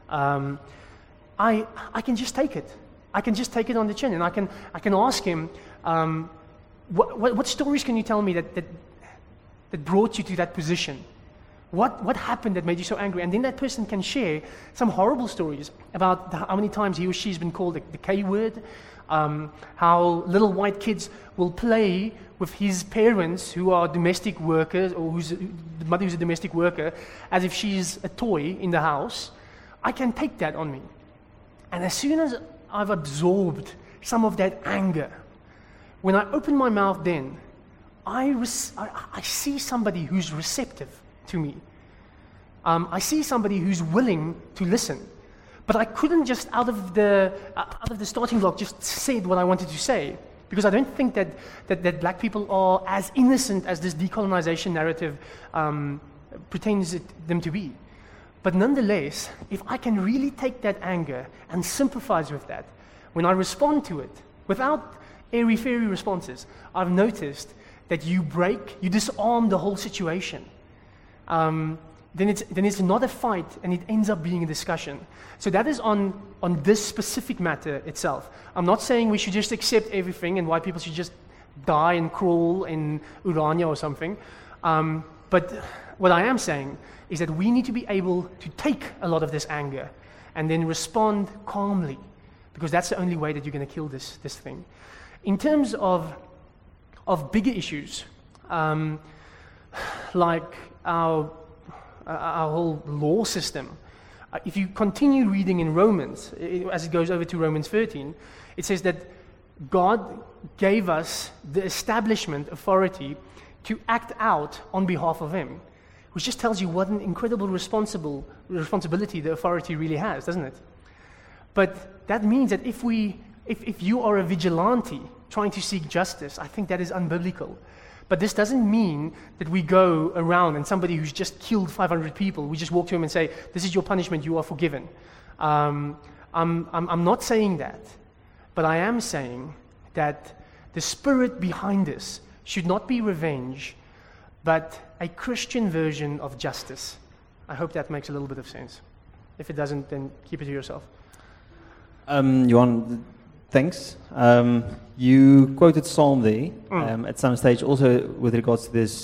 I can just take it. I can just take it on the chin, and I can ask him, what stories can you tell me that brought you to that position? What happened that made you so angry? And then that person can share some horrible stories about how many times he or she's been called the K word, how little white kids will play with his parents who are domestic workers, or the mother who's a domestic worker, as if she's a toy in the house. I can take that on me. And as soon as I've absorbed some of that anger, when I open my mouth then, I see somebody who's receptive to me. I see somebody who's willing to listen. But I couldn't just out of the starting block just say what I wanted to say, because I don't think that black people are as innocent as this decolonization narrative pretends them to be. But nonetheless, if I can really take that anger and sympathize with that, when I respond to it without airy-fairy responses, I've noticed that you disarm the whole situation. Then it's not a fight, and it ends up being a discussion. So that is on this specific matter itself. I'm not saying we should just accept everything and white people should just die and crawl in Urania or something. But what I am saying is that we need to be able to take a lot of this anger and then respond calmly, because that's the only way that you're going to kill this thing. In terms of bigger issues, like our whole law system, if you continue reading in Romans, as it goes over to Romans 13, it says that God gave us the establishment authority to act out on behalf of Him, which just tells you what an incredible responsibility the authority really has, doesn't it? But that means that if you are a vigilante trying to seek justice, I think that is unbiblical. But this doesn't mean that we go around and somebody who's just killed 500 people, we just walk to him and say, this is your punishment, you are forgiven. I'm not saying that, but I am saying that the spirit behind this should not be revenge, but a Christian version of justice. I hope that makes a little bit of sense. If it doesn't, then keep it to yourself. Johan, thanks. You quoted Psalm there at some stage, also with regards to this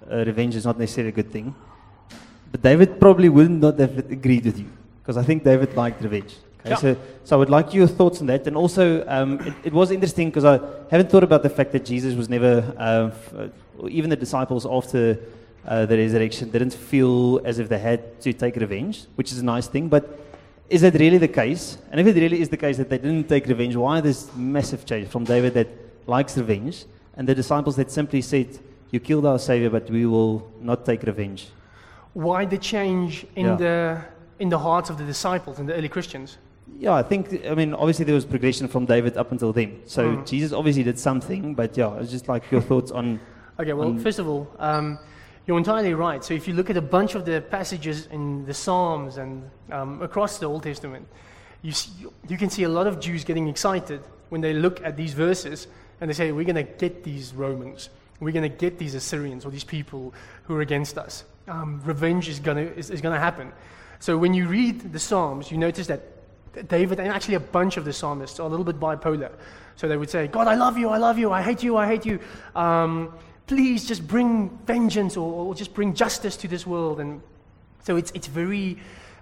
revenge is not necessarily a good thing. But David probably would not have agreed with you, because I think David liked revenge. Okay? Yeah. So I would like your thoughts on that. And also, it was interesting because I haven't thought about the fact that Jesus was never, or even the disciples after the resurrection didn't feel as if they had to take revenge, which is a nice thing. But is that really the case? And if it really is the case that they didn't take revenge, why this massive change from David that likes revenge and the disciples that simply said, you killed our Savior, but we will not take revenge? Why the change in the hearts of the disciples and the early Christians? Yeah, obviously there was progression from David up until then. So Jesus obviously did something, but yeah, it's just like your thoughts on... Okay, well, first of all, you're entirely right. So if you look at a bunch of the passages in the Psalms and across the Old Testament, you can see a lot of Jews getting excited when they look at these verses and they say, we're going to get these Romans, we're going to get these Assyrians or these people who are against us. Revenge is going to happen. So when you read the Psalms, you notice that David and actually a bunch of the psalmists are a little bit bipolar. So they would say, God, I love you, I hate you. Please just bring vengeance or just bring justice to this world. And so it's very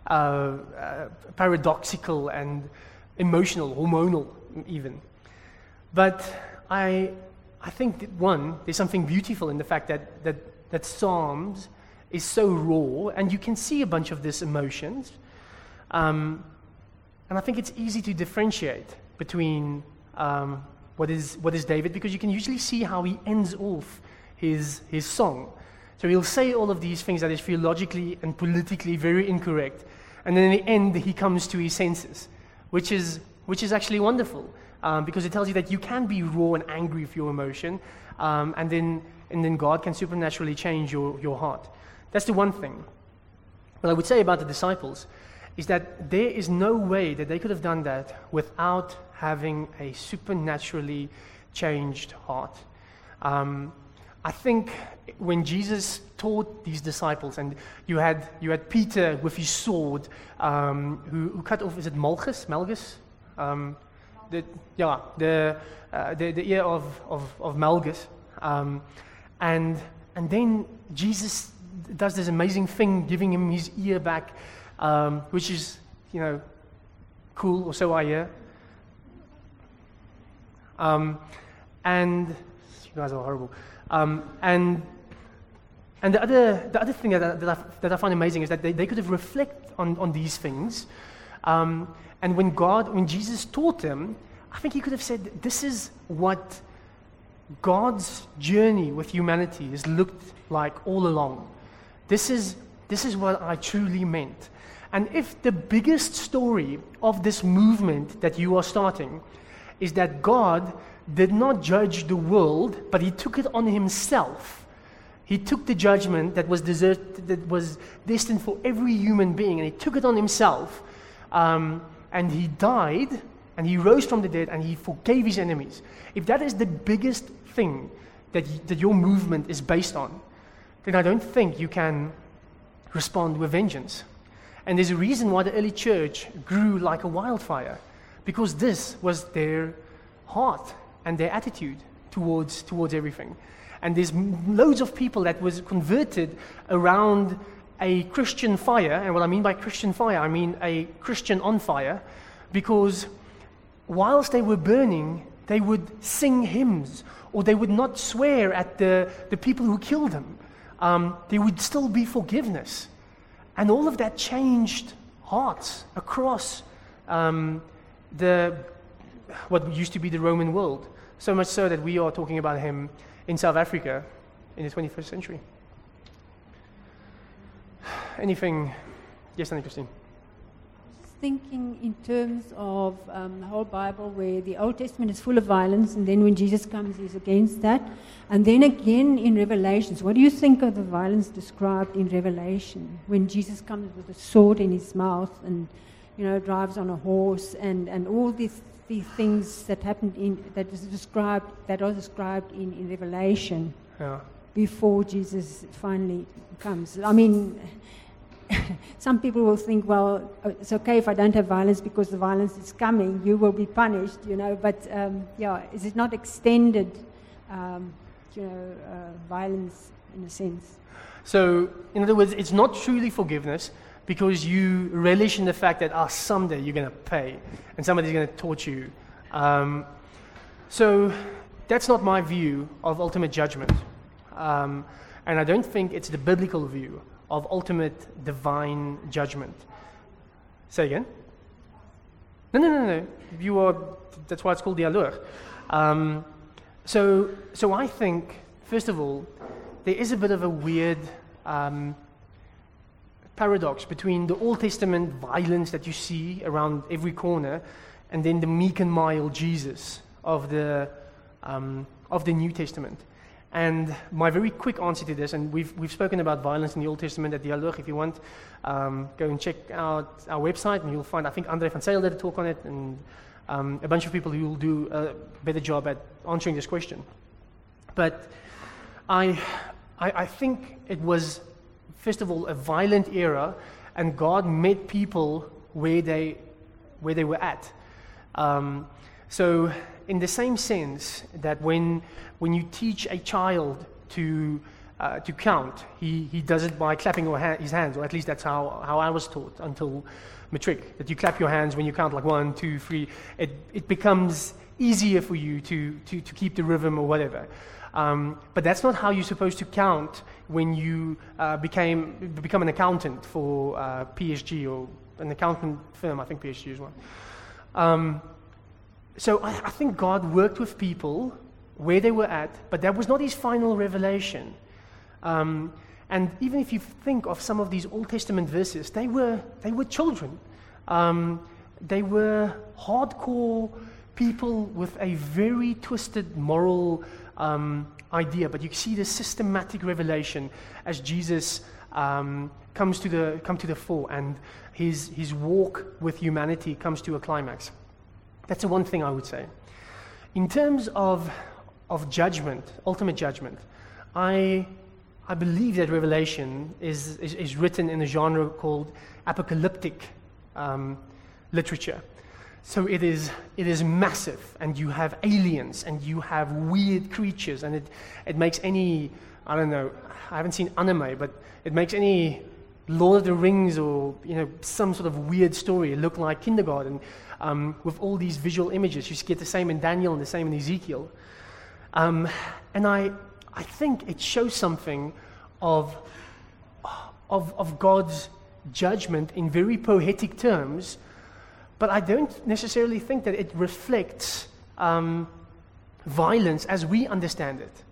paradoxical and emotional, hormonal even. But I think that there's something beautiful in the fact that Psalms is so raw, and you can see a bunch of these emotions. And I think it's easy to differentiate between what is David, because you can usually see how he ends off his song. So he'll say all of these things that is theologically and politically very incorrect, and then in the end he comes to his senses, which is actually wonderful, because it tells you that you can be raw and angry with your emotion, and then God can supernaturally change your heart. That's the one thing. What I would say about the disciples is that there is no way that they could have done that without having a supernaturally changed heart. I think when Jesus taught these disciples, and you had Peter with his sword, who cut off, is it Malchus? The ear of Malchus, and then Jesus does this amazing thing, giving him his ear back, which is, cool, or so I hear. And you guys are horrible. And the other thing that I find amazing is that they could have reflected on these things. And when Jesus taught them, I think he could have said, this is what God's journey with humanity has looked like all along. This is what I truly meant. And if the biggest story of this movement that you are starting is that God did not judge the world, but he took it on himself. He took the judgment that was destined for every human being, and he took it on himself. And he died, and he rose from the dead, and he forgave his enemies. If that is the biggest thing that your movement is based on, then I don't think you can respond with vengeance. And there's a reason why the early church grew like a wildfire, because this was their heart and their attitude towards everything. And there's loads of people that was converted around a Christian fire, and what I mean by Christian fire, I mean a Christian on fire, because whilst they were burning, they would sing hymns, or they would not swear at the people who killed them. There would still be forgiveness. And all of that changed hearts across what used to be the Roman world. So much so that we are talking about him in South Africa in the 21st century. Anything? Yes, Annie Christine. Thinking in terms of the whole Bible, where the Old Testament is full of violence, and then when Jesus comes, he's against that. And then again in Revelations, what do you think of the violence described in Revelation, when Jesus comes with a sword in his mouth and, drives on a horse, and all these things that happened that are described in Revelation, before Jesus finally comes? I mean, some people will think, well, it's okay if I don't have violence because the violence is coming, you will be punished, but is it not extended, violence in a sense. So, in other words, it's not truly forgiveness because you relish in the fact that someday you're going to pay and somebody's going to torture you. So, that's not my view of ultimate judgment. And I don't think it's the biblical view of ultimate divine judgment. Say again? No. That's why it's called the allure. So I think, first of all, there is a bit of a weird paradox between the Old Testament violence that you see around every corner and then the meek and mild Jesus of the New Testament. And my very quick answer to this, and we've spoken about violence in the Old Testament at the Allure. If you want, go and check out our website, and you'll find, I think André van Zyl did a talk on it, and a bunch of people who will do a better job at answering this question. But I think it was, first of all, a violent era, and God met people where they were at. So, in the same sense that when you teach a child to count, he does it by clapping his hands, or at least that's how I was taught until matric. That you clap your hands when you count like 1, 2, 3. It becomes easier for you to keep the rhythm or whatever. But that's not how you're supposed to count when you become an accountant for PSG or an accountant firm. I think PSG is one. So I think God worked with people where they were at, but that was not his final revelation. And even if you think of some of these Old Testament verses, they were children. They were hardcore people with a very twisted moral idea. But you see the systematic revelation as Jesus come to the fore, and his walk with humanity comes to a climax. That's the one thing I would say. In terms of judgment, ultimate judgment, I believe that Revelation is written in a genre called apocalyptic literature. So it is massive, and you have aliens, and you have weird creatures, and it makes any, I don't know, I haven't seen anime, but it makes any Lord of the Rings or some sort of weird story look like kindergarten. With all these visual images, you get the same in Daniel and the same in Ezekiel, and I think it shows something of God's judgment in very poetic terms, but I don't necessarily think that it reflects violence as we understand it.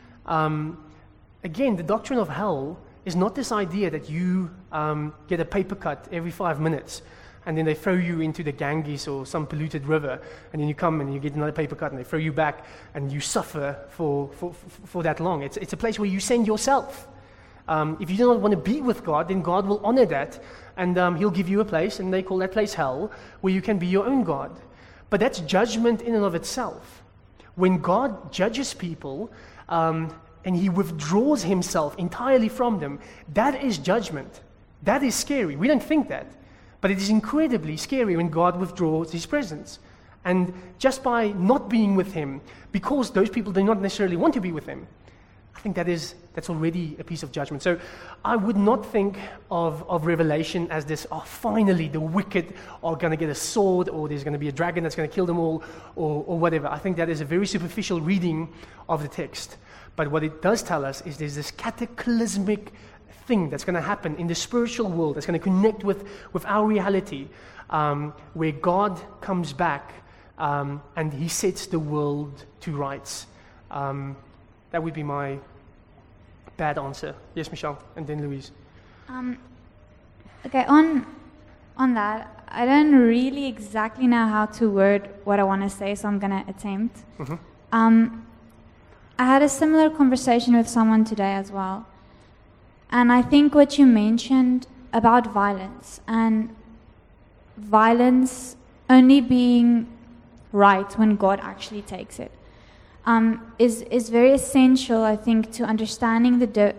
Again, the doctrine of hell is not this idea that you get a paper cut every 5 minutes, and then they throw you into the Ganges or some polluted river, and then you come and you get another paper cut, and they throw you back, and you suffer for that long. It's a place where you send yourself. If you do not want to be with God, then God will honor that, and he'll give you a place, and they call that place hell, where you can be your own God. But that's judgment in and of itself. When God judges people, and he withdraws himself entirely from them, that is judgment. That is scary. We don't think that. But it is incredibly scary when God withdraws his presence. And just by not being with him, because those people do not necessarily want to be with him, I think that's already a piece of judgment. So I would not think of Revelation as this, finally the wicked are going to get a sword, or there's going to be a dragon that's going to kill them all, or whatever. I think that is a very superficial reading of the text. But what it does tell us is there's this cataclysmic thing that's going to happen in the spiritual world that's going to connect with our reality, where God comes back and he sets the world to rights. That would be my bad answer. Yes, Michelle, and then Louise. Okay, on that, I don't really exactly know how to word what I want to say, so I'm going to attempt. Mm-hmm. I had a similar conversation with someone today as well. And I think what you mentioned about violence, and violence only being right when God actually takes it, is very essential, I think, to understanding the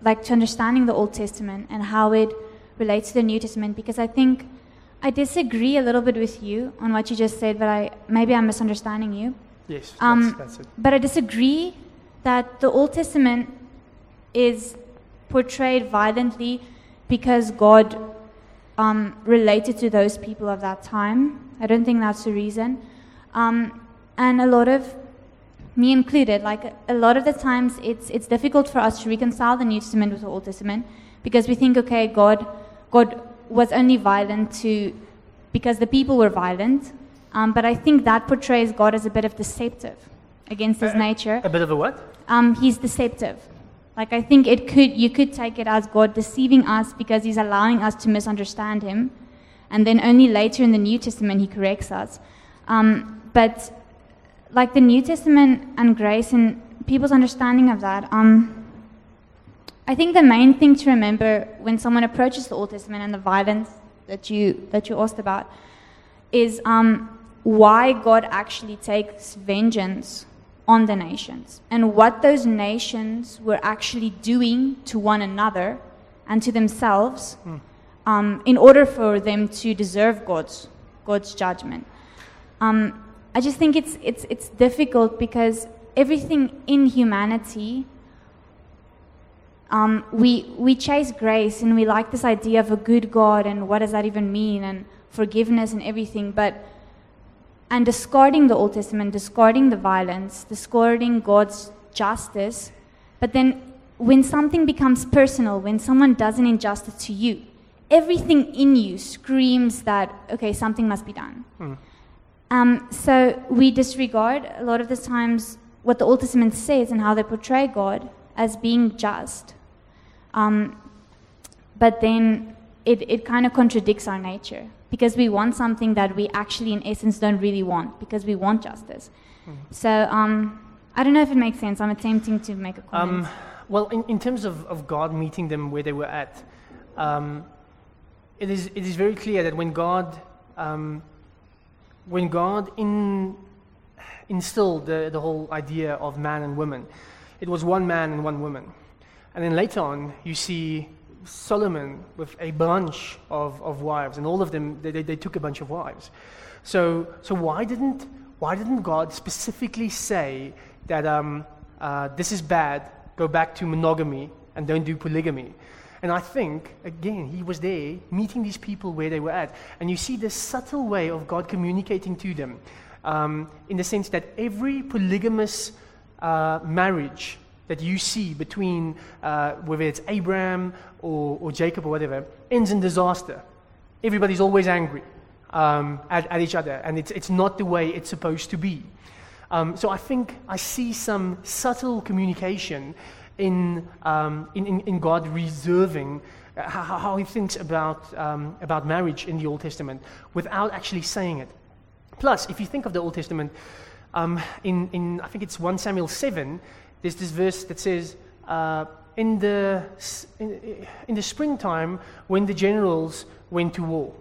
Old Testament and how it relates to the New Testament. Because I think I disagree a little bit with you on what you just said, but maybe I'm misunderstanding you. Yes, that's it. But I disagree that the Old Testament is portrayed violently because God related to those people of that time. I don't think that's the reason. And a lot of, me included, like a lot of the times it's difficult for us to reconcile the New Testament with the Old Testament because we think, okay, God was only violent because the people were violent. But I think that portrays God as a bit of deceptive against his nature. A bit of a what? He's deceptive. Like I think you could take it as God deceiving us because he's allowing us to misunderstand him. And then only later in the New Testament he corrects us. But like the New Testament and grace and people's understanding of that, I think the main thing to remember when someone approaches the Old Testament and the violence that you asked about is why God actually takes vengeance on the nations and what those nations were actually doing to one another and to themselves in order for them to deserve God's judgment. I just think it's difficult because everything in humanity, we chase grace and we like this idea of a good God and what does that even mean and forgiveness and everything, and discarding the Old Testament, discarding the violence, discarding God's justice. But then when something becomes personal, when someone does an injustice to you, everything in you screams that, okay, something must be done. So we disregard a lot of the times what the Old Testament says and how they portray God as being just. But then it kind of contradicts our nature because we want something that we actually in essence don't really want because we want justice. So I don't know if it makes sense. I'm attempting to make a comment. Well, in terms of God meeting them where they were at, it is very clear that when God instilled the whole idea of man and woman, it was one man and one woman. And then later on, you see Solomon with a bunch of wives, and all of them, they took a bunch of wives. So why didn't God specifically say that this is bad, go back to monogamy, and don't do polygamy? And I think, again, he was there meeting these people where they were at. And you see this subtle way of God communicating to them in the sense that every polygamous marriage that you see between, whether it's Abraham or Jacob or whatever, ends in disaster. Everybody's always angry at each other, and it's not the way it's supposed to be. So I think I see some subtle communication in God reserving how he thinks about marriage in the Old Testament without actually saying it. Plus, if you think of the Old Testament, in I think it's 1 Samuel 7, there's this verse that says, in the springtime when the generals went to war.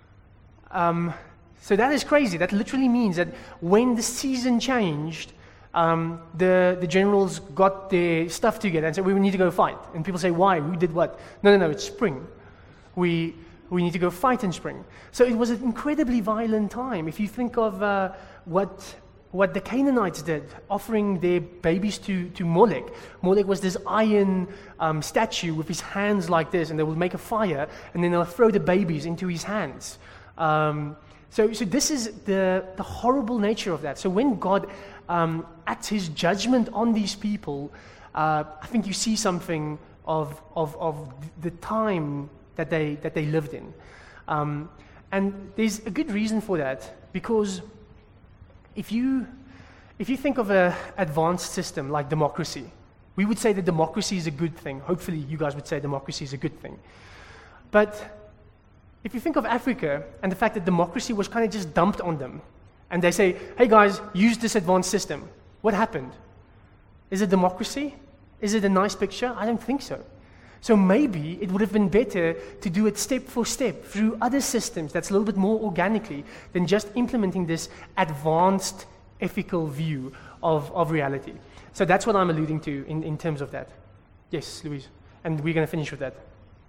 So that is crazy. That literally means that when the season changed, the generals got their stuff together and said, we need to go fight. And people say, why? Who did what? No, it's spring. We need to go fight in spring. So it was an incredibly violent time. If you think of what the Canaanites did, offering their babies to Molech. Molech was this iron statue with his hands like this, and they would make a fire, and then they'll throw the babies into his hands. So this is the horrible nature of that. So when God acts his judgment on these people, I think you see something of the time that they lived in. And there's a good reason for that, because if you think of an advanced system like democracy, we would say that democracy is a good thing. Hopefully you guys would say democracy is a good thing. But if you think of Africa and the fact that democracy was kind of just dumped on them, and they say, hey guys, use this advanced system, what happened? Is it democracy? Is it a nice picture? I don't think so. So maybe it would have been better to do it step for step through other systems that's a little bit more organically than just implementing this advanced ethical view of reality. So that's what I'm alluding to in terms of that. Yes, Louise. And we're going to finish with that.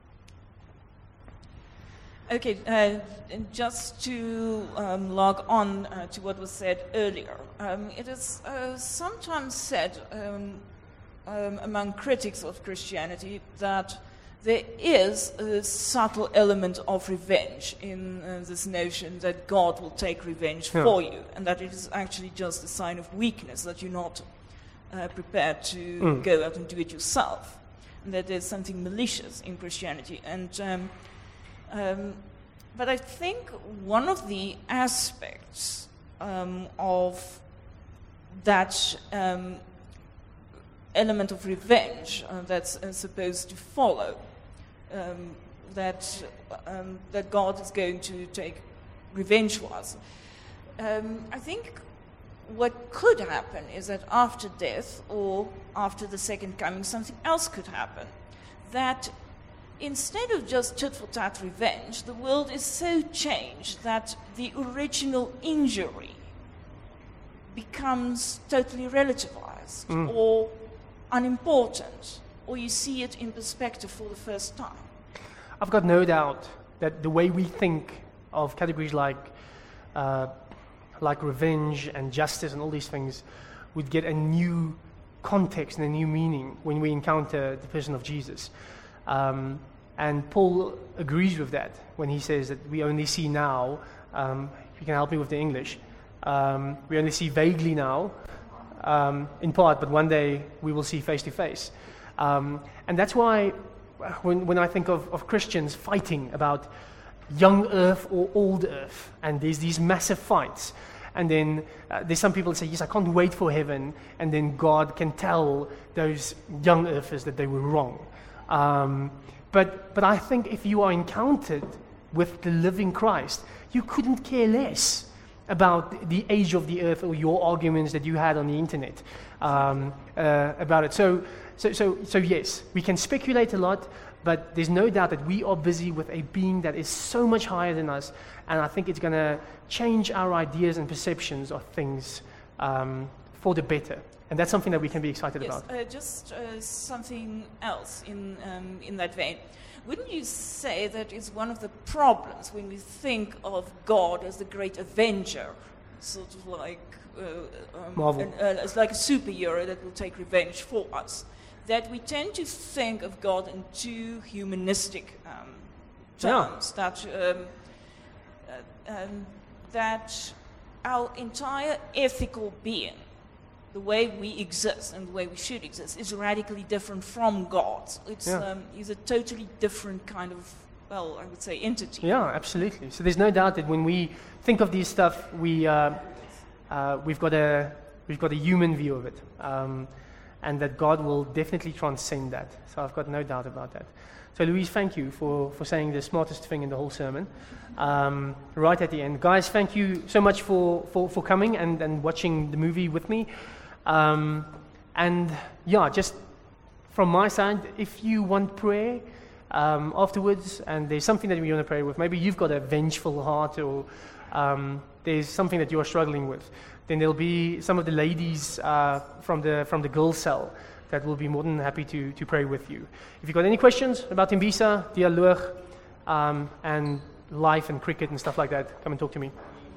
Okay, just to log on to what was said earlier. It is sometimes said among critics of Christianity that there is a subtle element of revenge in this notion that God will take revenge for you, and that it is actually just a sign of weakness, that you're not prepared to go out and do it yourself, and that there's something malicious in Christianity. But I think one of the aspects of that element of revenge that's supposed to follow, that God is going to take revenge for us. I think what could happen is that after death or after the second coming, something else could happen. That instead of just tit-for-tat revenge, the world is so changed that the original injury becomes totally relativized or unimportant, or you see it in perspective for the first time. I've got no doubt that the way we think of categories like revenge and justice and all these things would get a new context and a new meaning when we encounter the person of Jesus. And Paul agrees with that when he says that we only see now, you can help me with the English, we only see vaguely now, in part, but one day we will see face to face. And that's why when I think of Christians fighting about young earth or old earth, and there's these massive fights, and then there's some people that say, yes, I can't wait for heaven, and then God can tell those young earthers that they were wrong. But I think if you are encountered with the living Christ, you couldn't care less about the age of the earth or your arguments that you had on the internet about it. So yes, we can speculate a lot, but there's no doubt that we are busy with a being that is so much higher than us, and I think it's going to change our ideas and perceptions of things for the better. And that's something that we can be excited about. Just something else in that vein. Wouldn't you say that is one of the problems when we think of God as the great avenger, sort of like Marvel, as like a superhero that will take revenge for us? That we tend to think of God in too humanistic terms. That our entire ethical being, the way we exist and the way we should exist, is radically different from God's. He's a totally different kind of, well, I would say, entity. Yeah, absolutely. So there's no doubt that when we think of these stuff, we've got a human view of it, and that God will definitely transcend that. So I've got no doubt about that. So Louise, thank you for saying the smartest thing in the whole sermon, right at the end. Guys, thank you so much for coming and watching the movie with me. And yeah, just from my side, if you want prayer afterwards, and there's something that you want to pray with, maybe you've got a vengeful heart, or there's something that you are struggling with, then there'll be some of the ladies from the girls' cell that will be more than happy to pray with you. If you've got any questions about Tembisa, dialoog, and life and cricket and stuff like that, come and talk to me.